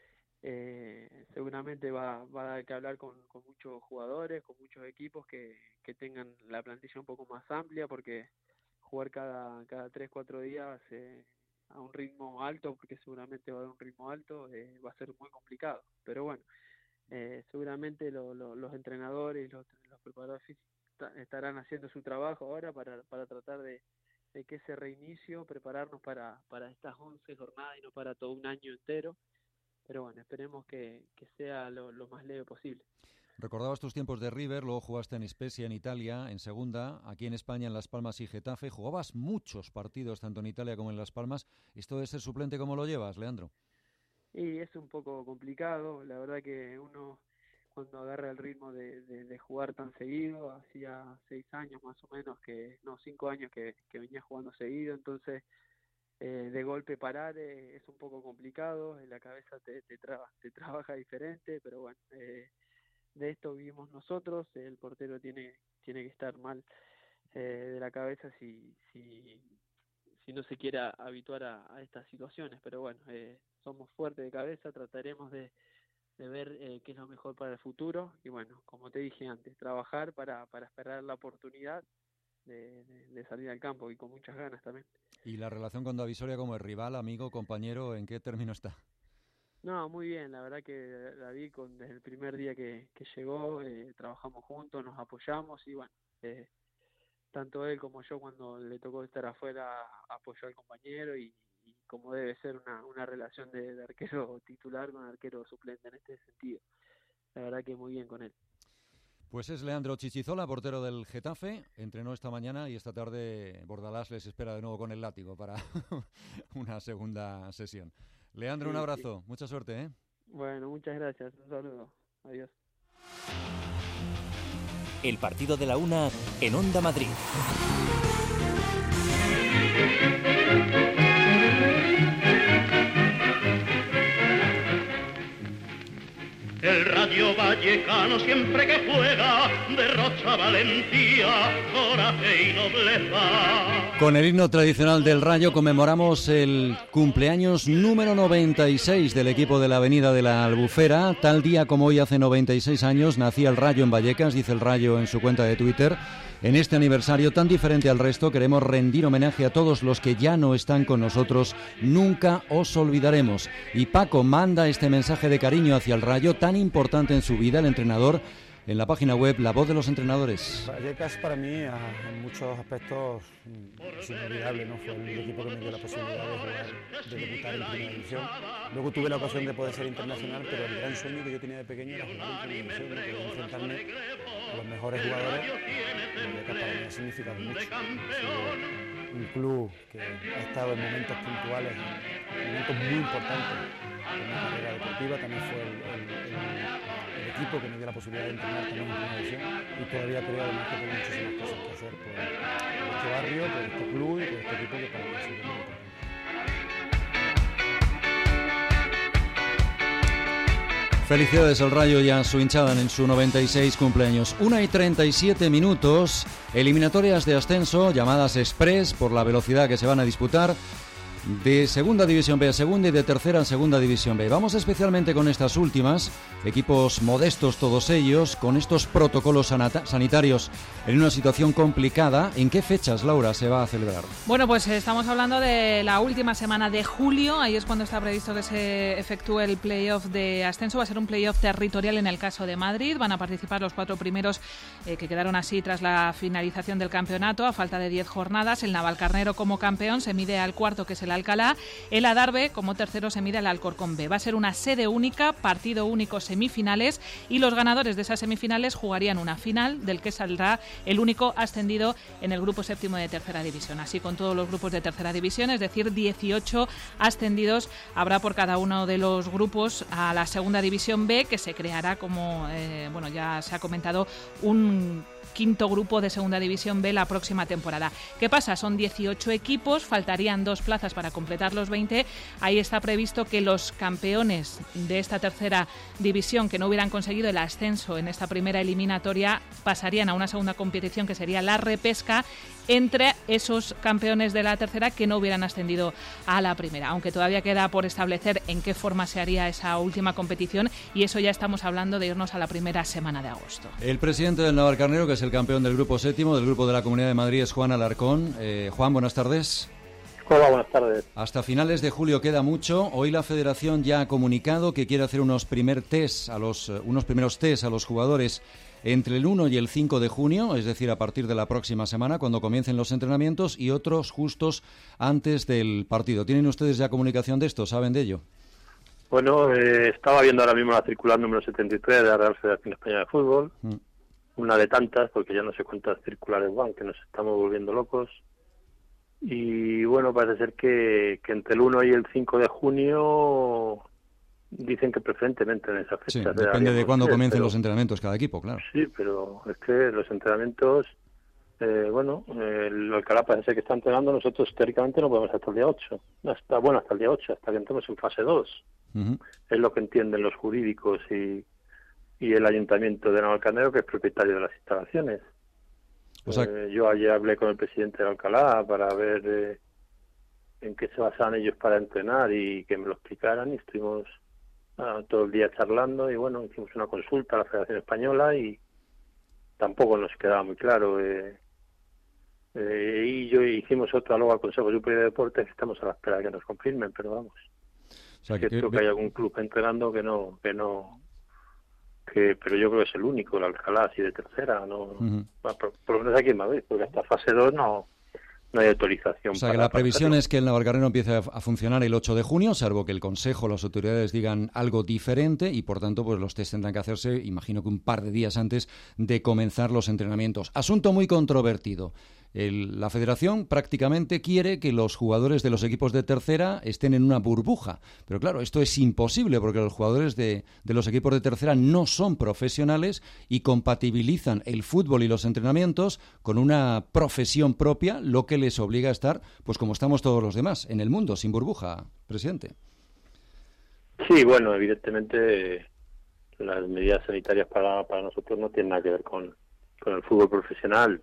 Speaker 17: seguramente va a dar que hablar con muchos jugadores, con muchos equipos que tengan la plantilla un poco más amplia, porque jugar cada 3-4 días a un ritmo alto, porque seguramente va a haber un ritmo alto, va a ser muy complicado. Pero bueno, seguramente los entrenadores y los preparadores físicos estarán haciendo su trabajo ahora para tratar de que ese reinicio, prepararnos para estas 11 jornadas y no para todo un año entero. Pero bueno, esperemos que sea lo más leve posible.
Speaker 2: Recordabas tus tiempos de River, luego jugaste en Spezia, en Italia, en Segunda, aquí en España, en Las Palmas y Getafe. Jugabas muchos partidos, tanto en Italia como en Las Palmas. ¿Esto de ser suplente, cómo lo llevas, Leandro?
Speaker 17: Y es un poco complicado, la verdad que uno cuando agarra el ritmo de jugar tan seguido, hacía 6 años más o menos, 5 años que venía jugando seguido, entonces de golpe parar es un poco complicado, en la cabeza te trabaja diferente, pero bueno, de esto vivimos nosotros, el portero tiene que estar mal de la cabeza si no se quiere habituar a estas situaciones, pero bueno, somos fuertes de cabeza, trataremos de ver qué es lo mejor para el futuro y bueno, como te dije antes, trabajar para esperar la oportunidad de salir al campo y con muchas ganas también.
Speaker 2: ¿Y la relación con David Soria como el rival, amigo, compañero, en qué término está?
Speaker 17: No, muy bien, la verdad que David desde el primer día que llegó trabajamos juntos, nos apoyamos y bueno, tanto él como yo cuando le tocó estar afuera apoyó al compañero y como debe ser una relación de arquero titular con arquero suplente en este sentido. La verdad que muy bien con él.
Speaker 2: Pues es Leandro Chichizola, portero del Getafe. Entrenó esta mañana y esta tarde Bordalás les espera de nuevo con el látigo para una segunda sesión. Leandro, un abrazo. Mucha suerte, ¿eh?
Speaker 17: Bueno, muchas gracias. Un saludo. Adiós.
Speaker 1: El partido de la una en Onda Madrid.
Speaker 18: El Rayo Vallecano siempre que juega derrocha valentía, coraje y nobleza.
Speaker 2: Con el himno tradicional del Rayo conmemoramos el cumpleaños número 96 del equipo de la Avenida de la Albufera. Tal día como hoy hace 96 años nacía el Rayo en Vallecas, dice el Rayo en su cuenta de Twitter. En este aniversario tan diferente al resto queremos rendir homenaje a todos los que ya no están con nosotros. Nunca os olvidaremos. Y Paco manda este mensaje de cariño hacia el Rayo, tan importante en su vida, el entrenador, en la página web La Voz de los Entrenadores.
Speaker 19: Vallecas para mí en muchos aspectos es inolvidable, ¿no? Fue el equipo que me dio la posibilidad de debutar en primera división. Luego tuve la ocasión de poder ser internacional, pero el gran sueño que yo tenía de pequeño era jugar en primera división, poder enfrentarme a los mejores jugadores. Vallecas para mí ha significado mucho. Un club que ha estado en momentos puntuales, en momentos muy importantes en mi carrera deportiva. También fue el equipo que me dio la posibilidad de entrenar también en primera división, y todavía creo además que tengo muchísimas cosas que hacer por este barrio, por este club y por este equipo que para mí ha sido muy importante.
Speaker 2: Felicidades al Rayo y a su hinchada en su 96 cumpleaños. 1:37, eliminatorias de ascenso, llamadas express por la velocidad que se van a disputar, de Segunda División B a Segunda y de Tercera a Segunda División B. Vamos especialmente con estas últimas, equipos modestos todos ellos, con estos protocolos sanitarios en una situación complicada. ¿En qué fechas, Laura, se va a celebrar?
Speaker 3: Bueno, pues estamos hablando de la última semana de julio, ahí es cuando está previsto que se efectúe el playoff de ascenso. Va a ser un playoff territorial en el caso de Madrid, van a participar los 4 primeros que quedaron así tras la finalización del campeonato a falta de 10 jornadas. El Navalcarnero como campeón se mide al cuarto, que es el Alcalá. El Adarve como tercero se mide al Alcorcón B. Va a ser una sede única, partido único, semifinales, y los ganadores de esas semifinales jugarían una final del que saldrá el único ascendido en el grupo séptimo de tercera división. Así con todos los grupos de tercera división, es decir, 18 ascendidos habrá por cada uno de los grupos a la segunda división B, que se creará como, ya se ha comentado, un quinto grupo de segunda división B la próxima temporada. ¿Qué pasa? Son 18 equipos, faltarían 2 plazas para completar los 20. Ahí está previsto que los campeones de esta tercera división que no hubieran conseguido el ascenso en esta primera eliminatoria pasarían a una segunda competición que sería la repesca entre esos campeones de la tercera que no hubieran ascendido a la primera, aunque todavía queda por establecer en qué forma se haría esa última competición, y eso ya estamos hablando de irnos a la primera semana de agosto.
Speaker 2: El presidente del Navalcarnero, que es el campeón del grupo séptimo, del grupo de la Comunidad de Madrid, es Juan Alarcón. Juan, buenas tardes.
Speaker 20: Hola, buenas tardes.
Speaker 2: Hasta finales de julio queda mucho. Hoy la Federación ya ha comunicado que quiere hacer unos primeros test a los jugadores entre el 1 y el 5 de junio, es decir, a partir de la próxima semana, cuando comiencen los entrenamientos, y otros justos antes del partido. ¿Tienen ustedes ya comunicación de esto? ¿Saben de ello?
Speaker 20: Bueno, estaba viendo ahora mismo la circular número 73 de la Real Federación Española de Fútbol, una de tantas, porque ya no sé cuántas circulares van, que nos estamos volviendo locos. Y bueno, parece ser que entre el 1 y el 5 de junio dicen que preferentemente en esa fecha.
Speaker 2: Sí, depende de cuándo comiencen los entrenamientos cada equipo, claro.
Speaker 20: Sí, pero es que los entrenamientos, el Alcalá parece que está entrenando, nosotros teóricamente no podemos hasta el día 8, hasta el día 8, hasta que entremos en fase 2. Es lo que entienden los jurídicos y el Ayuntamiento de Navalcarnero, que es propietario de las instalaciones. O sea, yo ayer hablé con el presidente de Alcalá para ver en qué se basaban ellos para entrenar y que me lo explicaran, y estuvimos todo el día charlando, y bueno, hicimos una consulta a la Federación Española y tampoco nos quedaba muy claro. Y hicimos otra luego al Consejo Superior de Deportes, que estamos a la espera de que nos confirmen, pero vamos. O sea, creo que hay algún club entrenando pero yo creo que es el único, el Alcalá, así de tercera, no, por lo menos aquí en Madrid, porque hasta fase 2 no no hay autorización.
Speaker 2: O sea, que la previsión es que el Navalcarnero empiece a funcionar el 8 de junio, salvo que el Consejo, las autoridades digan algo diferente y, por tanto, pues los test tendrán que hacerse, imagino que un par de días antes de comenzar los entrenamientos. Asunto muy controvertido. La Federación prácticamente quiere que los jugadores de los equipos de tercera estén en una burbuja. Pero claro, esto es imposible porque los jugadores de los equipos de tercera no son profesionales y compatibilizan el fútbol y los entrenamientos con una profesión propia, lo que les obliga a estar, pues como estamos todos los demás, en el mundo, sin burbuja, presidente.
Speaker 20: Sí, bueno, evidentemente las medidas sanitarias para nosotros no tienen nada que ver con el fútbol profesional.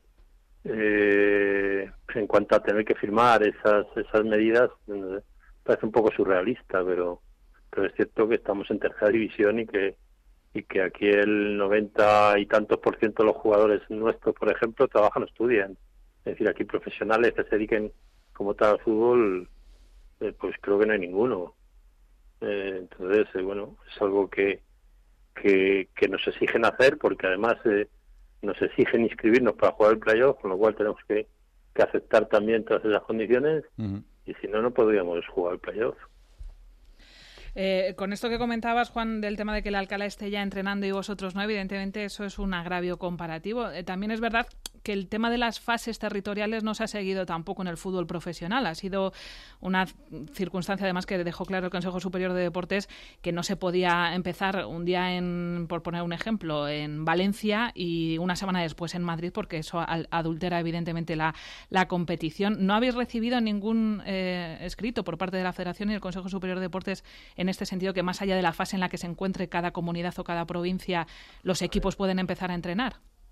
Speaker 20: En cuanto a tener que firmar esas medidas, parece un poco surrealista, pero es cierto que estamos en tercera división y que aquí el 90 y tantos % de los jugadores nuestros, por ejemplo, trabajan o estudian. Es decir, aquí profesionales que se dediquen como tal al fútbol, pues creo que no hay ninguno. Entonces, bueno, es algo que nos exigen hacer, porque además nos exigen inscribirnos para jugar el playoff, con lo cual tenemos que aceptar también todas esas condiciones, y si no, no podríamos jugar el playoff.
Speaker 3: Con esto que comentabas, Juan, del tema de que el Alcalá esté ya entrenando y vosotros no, evidentemente eso es un agravio comparativo. También es verdad que el tema de las fases territoriales no se ha seguido tampoco en el fútbol profesional. Ha sido una circunstancia, además, que dejó claro el Consejo Superior de Deportes, que no se podía empezar un día, por poner un ejemplo, en Valencia y una semana después en Madrid, porque eso adultera evidentemente la competición. ¿No habéis recibido ningún escrito por parte de la Federación y el Consejo Superior de Deportes en este sentido, que más allá de la fase en la que se encuentre cada comunidad o cada provincia, los equipos pueden empezar a entrenar?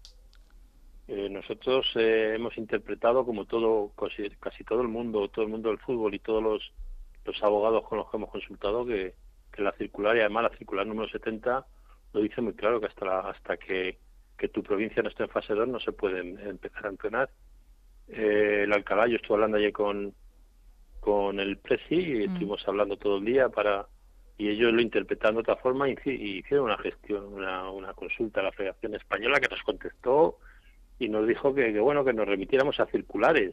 Speaker 20: Nosotros hemos interpretado, como casi todo el mundo del fútbol y todos los abogados con los que hemos consultado, que la circular, y además la circular número 70, lo dice muy claro, que hasta que tu provincia no esté en fase 2 no se puede empezar a entrenar. El Alcalá, yo estuve hablando ayer con el presi y estuvimos hablando todo el día y ellos lo interpretaron de otra forma y hicieron una gestión, una consulta a la Federación Española, que nos contestó y nos dijo que nos remitiéramos a circulares,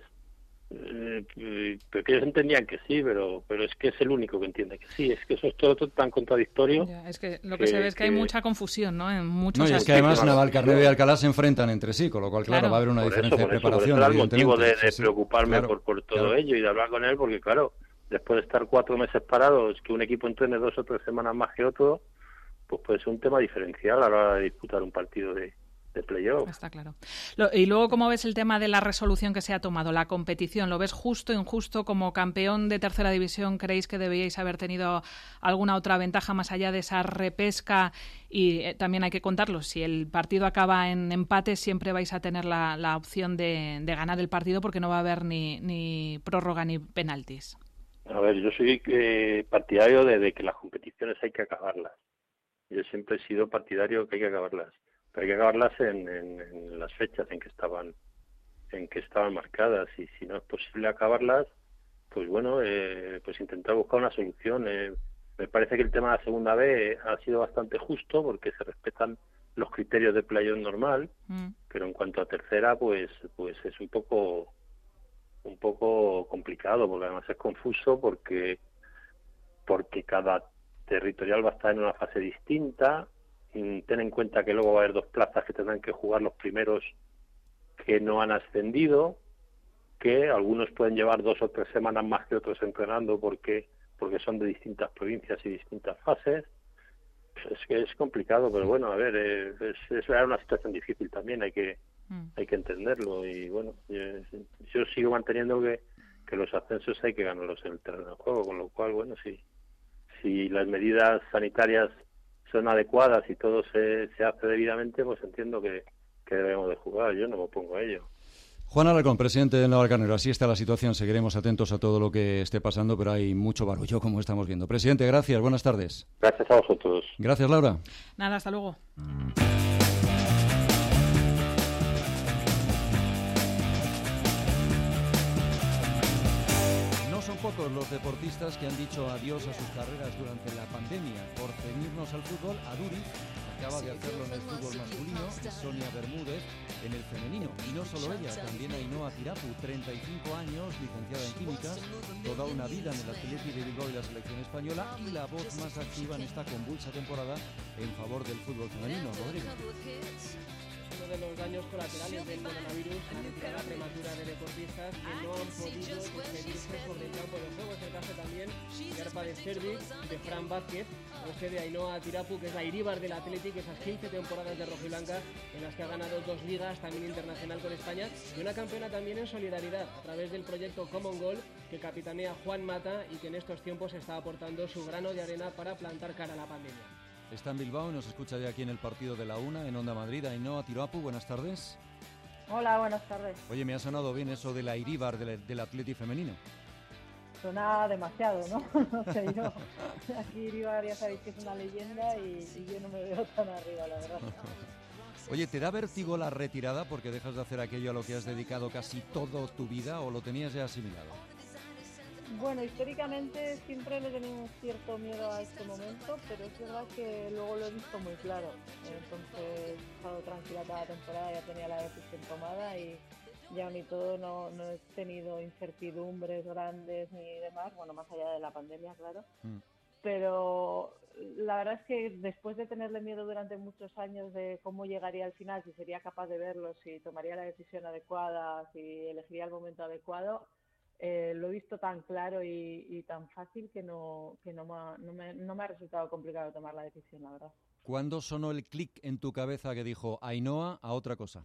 Speaker 20: pero que ellos entendían que sí, pero es que es el único que entiende que sí. Es que eso es todo tan contradictorio.
Speaker 3: Ya, es que lo que se ve es que hay mucha confusión, ¿no? En muchos
Speaker 2: aspectos. Es que además Navalcarnero y Alcalá se enfrentan entre sí, con lo cual, claro, va a haber una diferencia de preparación.
Speaker 20: Por eso era el motivo de preocuparme por todo ello y de hablar con él, porque claro, después de estar 4 meses parados, que un equipo entrene 2 o 3 semanas más que otro, pues puede ser un tema diferencial a la hora de disputar un partido de playoff.
Speaker 3: Está claro. Y luego, ¿cómo ves el tema de la resolución que se ha tomado, la competición? ¿Lo ves justo, injusto? Como campeón de tercera división, ¿creéis que debíais haber tenido alguna otra ventaja más allá de esa repesca? Y también hay que contarlo, si el partido acaba en empate, siempre vais a tener la opción de ganar el partido, porque no va a haber ni prórroga ni penaltis.
Speaker 20: A ver, yo soy partidario de que las competiciones hay que acabarlas. Yo siempre he sido partidario que hay que acabarlas. Pero hay que acabarlas en las fechas en que estaban marcadas, y si no es posible acabarlas, pues bueno, pues intentar buscar una solución. Me parece que el tema de la segunda B ha sido bastante justo, porque se respetan los criterios de playoff normal, pero en cuanto a tercera, pues es un poco complicado, porque además es confuso, porque cada territorial va a estar en una fase distinta. Ten en cuenta que luego va a haber 2 plazas que tendrán que jugar los primeros que no han ascendido, que algunos pueden llevar 2 o 3 semanas más que otros entrenando porque son de distintas provincias y distintas fases. Es que es complicado, pero bueno, a ver, es una situación difícil también, hay que entenderlo. Y bueno, yo sigo manteniendo que los ascensos hay que ganarlos en el terreno de juego, con lo cual, bueno, si las medidas sanitarias son adecuadas y todo se hace debidamente, pues entiendo que debemos de jugar. Yo no me opongo a ello.
Speaker 2: Juan Alarcón, presidente del Navalcarnero. Así está la situación. Seguiremos atentos a todo lo que esté pasando, pero hay mucho barullo, como estamos viendo. Presidente, gracias. Buenas tardes.
Speaker 20: Gracias a vosotros.
Speaker 2: Gracias, Laura.
Speaker 3: Nada, hasta luego.
Speaker 2: pocos los deportistas que han dicho adiós a sus carreras durante la pandemia. Por ceñirnos al fútbol, Aduriz acaba de hacerlo en el fútbol masculino y Sonia Bermúdez en el femenino. Y no solo ella, también Ainhoa Tirapu, 35 años, licenciada en químicas, toda una vida en el Athletic de Bilbao y la selección española, y la voz más activa en esta convulsa temporada en favor del fútbol femenino. Rodrigo.
Speaker 13: Uno de los daños colaterales del coronavirus, la retirada prematura de deportistas que no han podido despedirse sobre el campo de juego. Es el caso también de Arpa de Cervic, de Fran Vázquez, o de Ainhoa Tirapu, que es la Iríbar del Athletic, esas 15 temporadas de rojo y blanca en las que ha ganado 2 ligas, también internacional con España, y una campeona también en solidaridad a través del proyecto Common Goal que capitanea Juan Mata y que en estos tiempos está aportando su grano de arena para plantar cara a la pandemia.
Speaker 2: Está en Bilbao y nos escucha ya aquí en el partido de la Una, en Onda Madrid. Ainhoa Tirapu, buenas tardes.
Speaker 21: Hola, buenas tardes.
Speaker 2: Oye, me ha sonado bien eso de la Iríbar del Athletic femenino.
Speaker 21: Suena demasiado, ¿no? No sé, yo aquí Iríbar ya sabéis que es una leyenda y yo no me veo tan arriba, la verdad.
Speaker 2: Oye, ¿te da vértigo la retirada porque dejas de hacer aquello a lo que has dedicado casi toda tu vida o lo tenías ya asimilado?
Speaker 21: Bueno, históricamente siempre le he tenido un cierto miedo a este momento, pero es verdad que luego lo he visto muy claro. Entonces he estado tranquila toda la temporada, ya tenía la decisión tomada y ya ni todo no he tenido incertidumbres grandes ni demás, bueno, más allá de la pandemia, claro. Pero la verdad es que después de tenerle miedo durante muchos años de cómo llegaría al final, si sería capaz de verlo, si tomaría la decisión adecuada, si elegiría el momento adecuado, lo he visto tan claro y tan fácil que no me ha resultado complicado tomar la decisión, la verdad.
Speaker 2: ¿Cuándo sonó el clic en tu cabeza que dijo Ainhoa a otra cosa?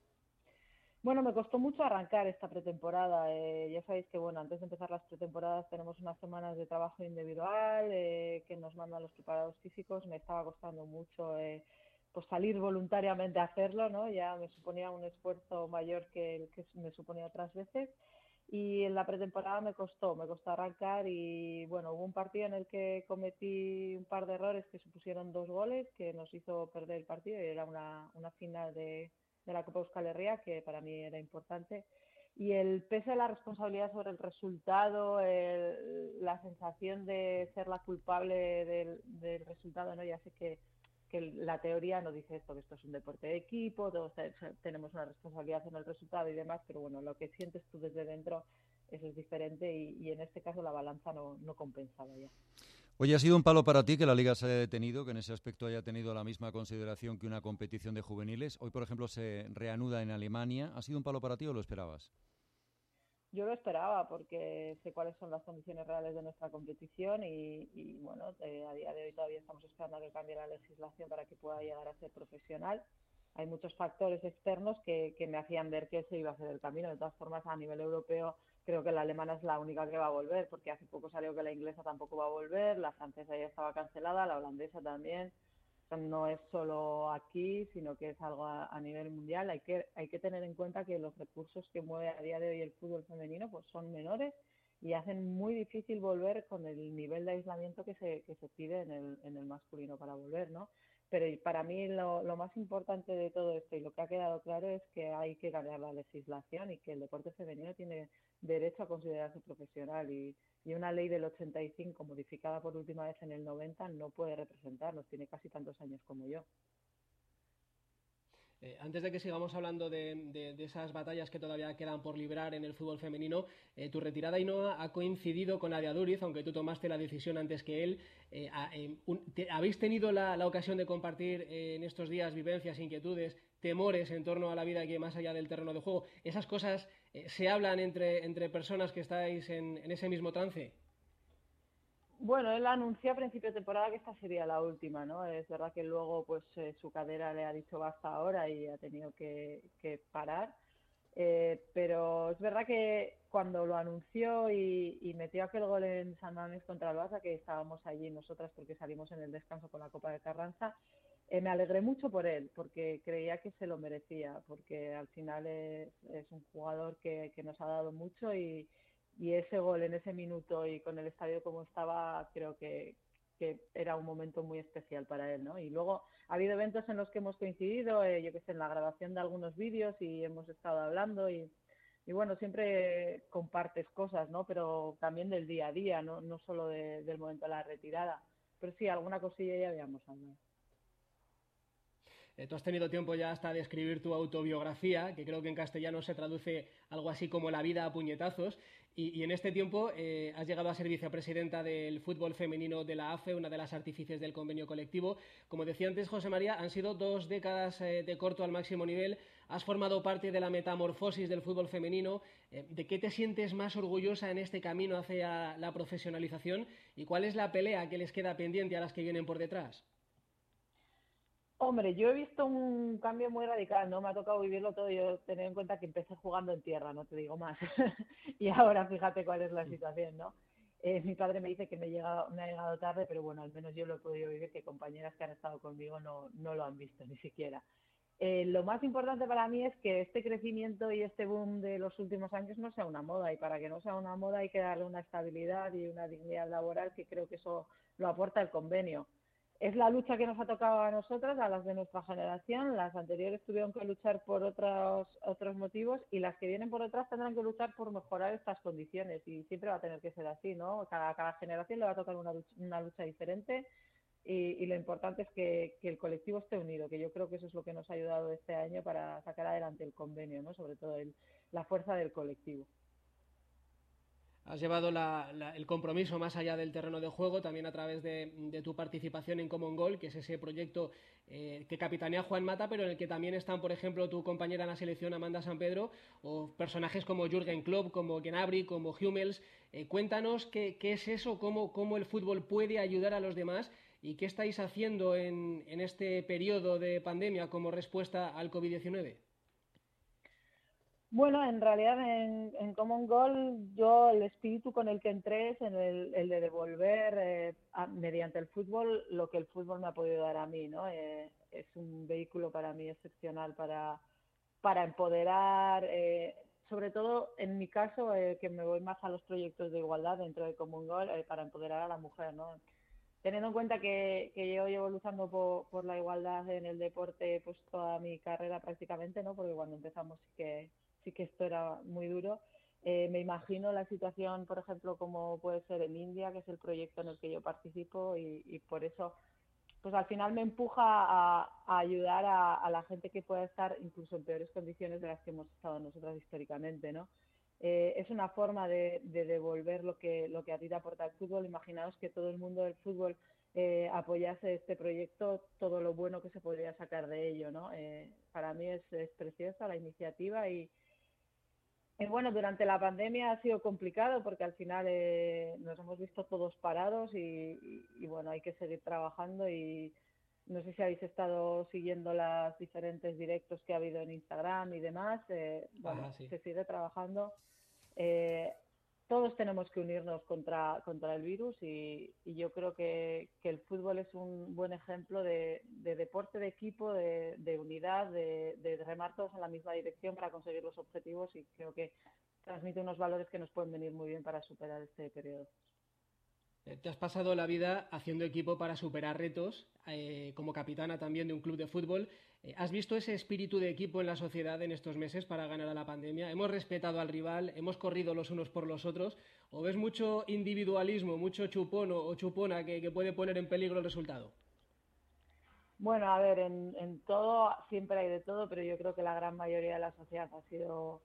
Speaker 21: Bueno, me costó mucho arrancar esta pretemporada. Ya sabéis que bueno, antes de empezar las pretemporadas tenemos unas semanas de trabajo individual que nos mandan los preparadores físicos. Me estaba costando mucho pues salir voluntariamente a hacerlo, ¿no? Ya me suponía un esfuerzo mayor que el que me suponía otras veces. Y en la pretemporada me costó arrancar y bueno, hubo un partido en el que cometí un par de errores que supusieron 2 goles que nos hizo perder el partido y era una final de la Copa Euskal Herria que para mí era importante. Y el peso de la responsabilidad sobre el resultado, la sensación de ser la culpable del resultado, ¿no? Ya sé que la teoría no dice esto, que esto es un deporte de equipo, todos tenemos una responsabilidad en el resultado y demás, pero bueno, lo que sientes tú desde dentro eso es diferente y en este caso la balanza no compensaba ya.
Speaker 2: Oye, ¿ha sido un palo para ti que la Liga se haya detenido, que en ese aspecto haya tenido la misma consideración que una competición de juveniles? Hoy, por ejemplo, se reanuda en Alemania. ¿Ha sido un palo para ti o lo esperabas?
Speaker 21: Yo lo esperaba porque sé cuáles son las condiciones reales de nuestra competición y bueno, a día de hoy todavía estamos esperando a que cambie la legislación para que pueda llegar a ser profesional. Hay muchos factores externos que me hacían ver que ese iba a ser el camino. De todas formas, a nivel europeo creo que la alemana es la única que va a volver, porque hace poco salió que la inglesa tampoco va a volver, la francesa ya estaba cancelada, la holandesa también. O sea, no es solo aquí, sino que es algo a nivel mundial. Hay que tener en cuenta que los recursos que mueve a día de hoy el fútbol femenino pues son menores y hacen muy difícil volver con el nivel de aislamiento que se pide en el masculino para volver, ¿no? Pero para mí lo más importante de todo esto y lo que ha quedado claro es que hay que cambiar la legislación y que el deporte femenino tiene derecho a considerarse profesional y una ley del 85 modificada por última vez en el 90 no puede representarnos, tiene casi tantos años como yo.
Speaker 13: Antes de que sigamos hablando de esas batallas que todavía quedan por librar en el fútbol femenino, tu retirada, Ainhoa, ha coincidido con la de Aduriz, aunque tú tomaste la decisión antes que él. ¿Habéis tenido la ocasión de compartir en estos días vivencias, inquietudes, temores en torno a la vida que hay más allá del terreno de juego? ¿Esas cosas se hablan entre personas que estáis en ese mismo trance?
Speaker 21: Bueno, él anunció a principio de temporada que esta sería la última, ¿no? Es verdad que luego pues su cadera le ha dicho basta ahora y ha tenido que parar. Pero es verdad que cuando lo anunció y metió aquel gol en San Mamés contra el Barça, que estábamos allí nosotras porque salimos en el descanso con la Copa de Carranza, me alegré mucho por él, porque creía que se lo merecía, porque al final es un jugador que nos ha dado mucho y ese gol en ese minuto y con el estadio como estaba, creo que era un momento muy especial para él, ¿no? Y luego ha habido eventos en los que hemos coincidido, yo que sé, en la grabación de algunos vídeos y hemos estado hablando y bueno, siempre compartes cosas, ¿no? Pero también del día a día, no solo del momento de la retirada. Pero sí, alguna cosilla ya habíamos hablado.
Speaker 13: Tú has tenido tiempo ya hasta de escribir tu autobiografía, que creo que en castellano se traduce algo así como La vida a puñetazos, y en este tiempo has llegado a ser vicepresidenta del fútbol femenino de la AFE, una de las artífices del convenio colectivo. Como decía antes José María, han sido 2 décadas de corto al máximo nivel, has formado parte de la metamorfosis del fútbol femenino. ¿De qué te sientes más orgullosa en este camino hacia la profesionalización y cuál es la pelea que les queda pendiente a las que vienen por detrás?
Speaker 21: Hombre, yo he visto un cambio muy radical, ¿no? Me ha tocado vivirlo todo. Yo tener en cuenta que empecé jugando en tierra, no te digo más. Y ahora fíjate cuál es la situación, ¿no? Mi padre me dice que me ha llegado tarde, pero bueno, al menos yo lo he podido vivir, que compañeras que han estado conmigo no lo han visto ni siquiera. Lo más importante para mí es que este crecimiento y este boom de los últimos años no sea una moda, y para que no sea una moda hay que darle una estabilidad y una dignidad laboral, que creo que eso lo aporta el convenio. Es la lucha que nos ha tocado a nosotras, a las de nuestra generación. Las anteriores tuvieron que luchar por otros motivos, y las que vienen por detrás tendrán que luchar por mejorar estas condiciones, y siempre va a tener que ser así, ¿no? Cada generación le va a tocar una lucha diferente, y lo importante es que el colectivo esté unido, que yo creo que eso es lo que nos ha ayudado este año para sacar adelante el convenio, ¿no? Sobre todo la fuerza del colectivo.
Speaker 13: Has llevado el compromiso más allá del terreno de juego, también a través de tu participación en Common Goal, que es ese proyecto que capitanea Juan Mata, pero en el que también están, por ejemplo, tu compañera en la selección, Amanda Sampedro, o personajes como Jürgen Klopp, como Gnabry, como Hummels. Cuéntanos qué es eso, cómo el fútbol puede ayudar a los demás, y qué estáis haciendo en este periodo de pandemia como respuesta al COVID-19.
Speaker 21: Bueno, en realidad en Common Goal yo el espíritu con el que entré es el de devolver mediante el fútbol lo que el fútbol me ha podido dar a mí, ¿no? Es un vehículo para mí excepcional para empoderar, sobre todo en mi caso, que me voy más a los proyectos de igualdad dentro de Common Goal, para empoderar a la mujer, ¿no? Teniendo en cuenta que yo llevo luchando por la igualdad en el deporte pues toda mi carrera prácticamente, ¿no? Porque cuando empezamos sí que esto era muy duro. Me imagino la situación, por ejemplo, como puede ser en India, que es el proyecto en el que yo participo, y por eso pues al final me empuja a ayudar a la gente que pueda estar incluso en peores condiciones de las que hemos estado nosotras históricamente, ¿no? Es una forma de devolver lo que a ti te aporta el fútbol. Imaginaos que todo el mundo del fútbol apoyase este proyecto, todo lo bueno que se podría sacar de ello, ¿no? Para mí es preciosa la iniciativa, y bueno, durante la pandemia ha sido complicado porque al final nos hemos visto todos parados, y bueno, hay que seguir trabajando. Y no sé si habéis estado siguiendo los diferentes directos que ha habido en Instagram y demás. Bueno, sí. Se sigue trabajando. Todos tenemos que unirnos contra el virus, y yo creo que el fútbol es un buen ejemplo de deporte de equipo, de unidad, de remar todos en la misma dirección para conseguir los objetivos, y creo que transmite unos valores que nos pueden venir muy bien para superar este periodo.
Speaker 13: Te has pasado la vida haciendo equipo para superar retos, como capitana también de un club de fútbol. ¿Has visto ese espíritu de equipo en la sociedad en estos meses para ganar a la pandemia? ¿Hemos respetado al rival? ¿Hemos corrido los unos por los otros? ¿O ves mucho individualismo, mucho chupón o chupona que puede poner en peligro el resultado?
Speaker 21: Bueno, a ver, en todo siempre hay de todo, pero yo creo que la gran mayoría de la sociedad ha sido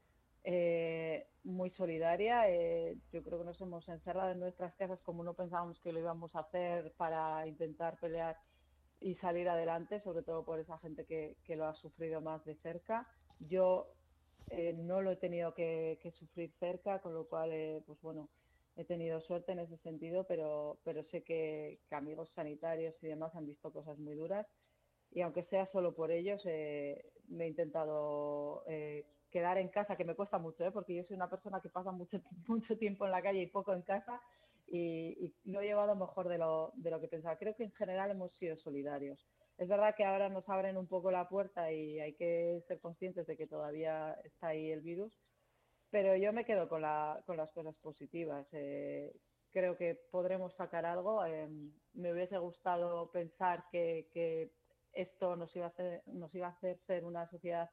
Speaker 21: muy solidaria. Yo creo que nos hemos encerrado en nuestras casas como no pensábamos que lo íbamos a hacer, para intentar pelear y salir adelante, sobre todo por esa gente que lo ha sufrido más de cerca. Yo no lo he tenido que sufrir cerca, con lo cual, pues bueno, he tenido suerte en ese sentido, pero sé que amigos sanitarios y demás han visto cosas muy duras, y aunque sea solo por ellos, me he intentado quedar en casa, que me cuesta mucho, porque yo soy una persona que pasa mucho tiempo en la calle y poco en casa, y lo he llevado mejor de lo que pensaba. Creo que en general hemos sido solidarios. Es verdad que ahora nos abren un poco la puerta y hay que ser conscientes de que todavía está ahí el virus, pero yo me quedo con las cosas positivas. Creo que podremos sacar algo. Me hubiese gustado pensar que esto nos iba a hacer ser una sociedad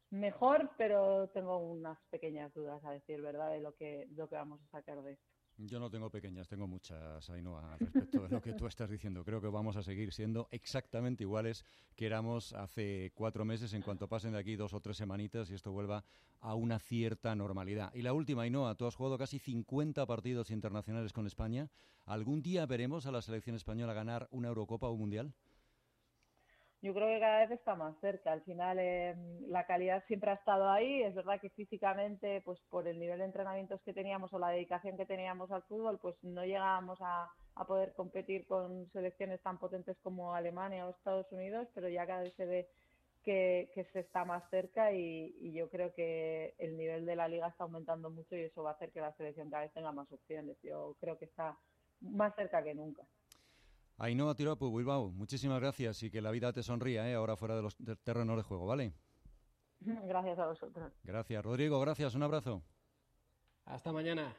Speaker 21: mejor, pero tengo unas pequeñas dudas, a decir verdad, de lo que vamos a sacar de esto.
Speaker 2: Yo no tengo pequeñas, tengo muchas, Ainhoa, respecto de lo que tú estás diciendo. Creo que vamos a seguir siendo exactamente iguales que éramos hace 4 meses, en cuanto pasen de aquí 2 o 3 semanitas y esto vuelva a una cierta normalidad. Y la última, Ainhoa, tú has jugado casi 50 partidos internacionales con España. ¿Algún día veremos a la selección española ganar una Eurocopa o un Mundial?
Speaker 21: Yo creo que cada vez está más cerca. Al final la calidad siempre ha estado ahí. Es verdad que físicamente, pues por el nivel de entrenamientos que teníamos o la dedicación que teníamos al fútbol, pues no llegábamos a poder competir con selecciones tan potentes como Alemania o Estados Unidos, pero ya cada vez se ve que se está más cerca y yo creo que el nivel de la liga está aumentando mucho y eso va a hacer que la selección cada vez tenga más opciones. Yo creo que está más cerca que nunca.
Speaker 2: Ainhoa Tiropu, Bilbao, muchísimas gracias y que la vida te sonría, ahora fuera del terreno de juego, ¿vale?
Speaker 21: Gracias a vosotros.
Speaker 2: Gracias, Rodrigo, gracias, un abrazo.
Speaker 13: Hasta mañana.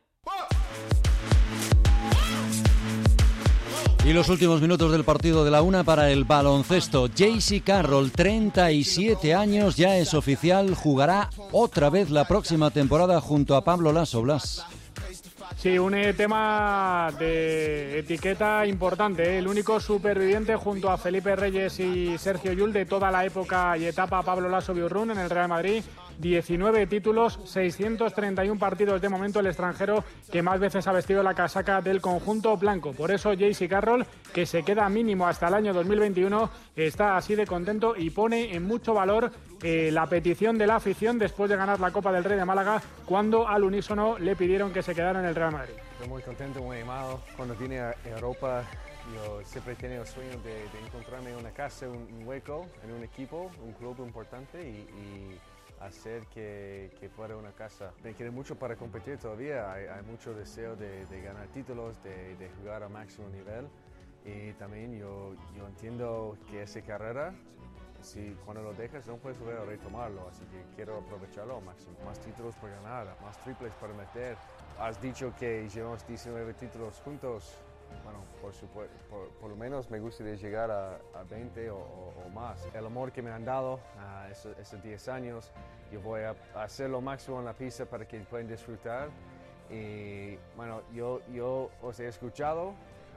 Speaker 2: Y los últimos minutos del partido de la una para el baloncesto. Jaycee Carroll, 37 años, ya es oficial, jugará otra vez la próxima temporada junto a Pablo Laso. Blas.
Speaker 15: Sí, un tema de etiqueta importante, el único superviviente junto a Felipe Reyes y Sergio Llull de toda la época y etapa Pablo Laso Biurrun en el Real Madrid. 19 títulos, 631 partidos de momento, el extranjero que más veces ha vestido la casaca del conjunto blanco. Por eso Jaycee Carroll, que se queda mínimo hasta el año 2021, está así de contento y pone en mucho valor la petición de la afición después de ganar la Copa del Rey de Málaga, cuando al unísono le pidieron que se quedara en el Real Madrid.
Speaker 7: Estoy muy contento, muy animado. Cuando vine a Europa, yo siempre he tenido el sueño de encontrarme una casa, un hueco en un equipo, un club importante y hacer que fuera una casa. Me quiere mucho para competir todavía, hay mucho deseo de ganar títulos, de jugar a máximo nivel y también yo entiendo que esa carrera, si cuando lo dejas no puedes volver a retomarlo, así que quiero aprovecharlo al máximo. Más títulos para ganar, más triples para meter. Has dicho que llevamos 19 títulos juntos. Bueno, por supuesto, por lo menos me gustaría llegar a 20 o más. El amor que me han dado esos 10 años, yo voy a hacer lo máximo en la pista para que puedan disfrutar. Y bueno, yo os he escuchado,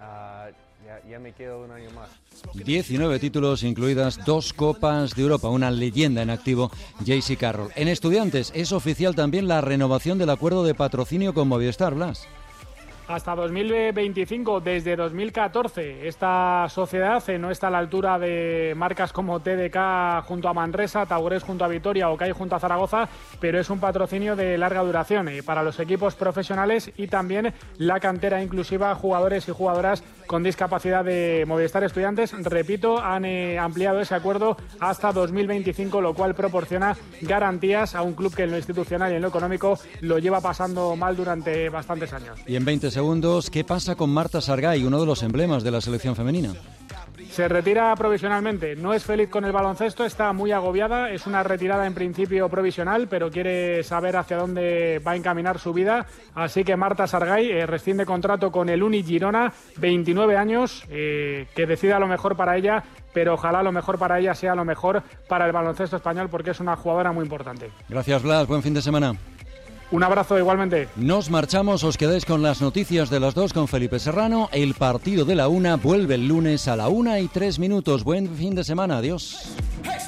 Speaker 7: ya me quedo un año más.
Speaker 2: 19 títulos, incluidas 2 Copas de Europa, una leyenda en activo, Jaycee Carroll. En Estudiantes es oficial también la renovación del acuerdo de patrocinio con Movistar, Blas.
Speaker 15: Hasta 2025, desde 2014, esta sociedad no está a la altura de marcas como TDK junto a Manresa, Taurés junto a Vitoria o CAI junto a Zaragoza, pero es un patrocinio de larga duración para los equipos profesionales y también la cantera inclusiva, jugadores y jugadoras con discapacidad de Movistar Estudiantes. Repito, han ampliado ese acuerdo hasta 2025, lo cual proporciona garantías a un club que en lo institucional y en lo económico lo lleva pasando mal durante bastantes años.
Speaker 2: Y en 20 segundos, ¿qué pasa con Marta Sargay, uno de los emblemas de la selección femenina?
Speaker 15: Se retira provisionalmente, no es feliz con el baloncesto, está muy agobiada, es una retirada en principio provisional, pero quiere saber hacia dónde va a encaminar su vida, así que Marta Sargay rescinde contrato con el Uni Girona, 29 años, que decida lo mejor para ella, pero ojalá lo mejor para ella sea lo mejor para el baloncesto español, porque es una jugadora muy importante.
Speaker 2: Gracias, Blas, buen fin de semana.
Speaker 15: Un abrazo igualmente.
Speaker 2: Nos marchamos, os quedáis con las noticias de las 2 con Felipe Serrano. El partido de la 1 vuelve el lunes a la 1:03. Buen fin de semana, adiós.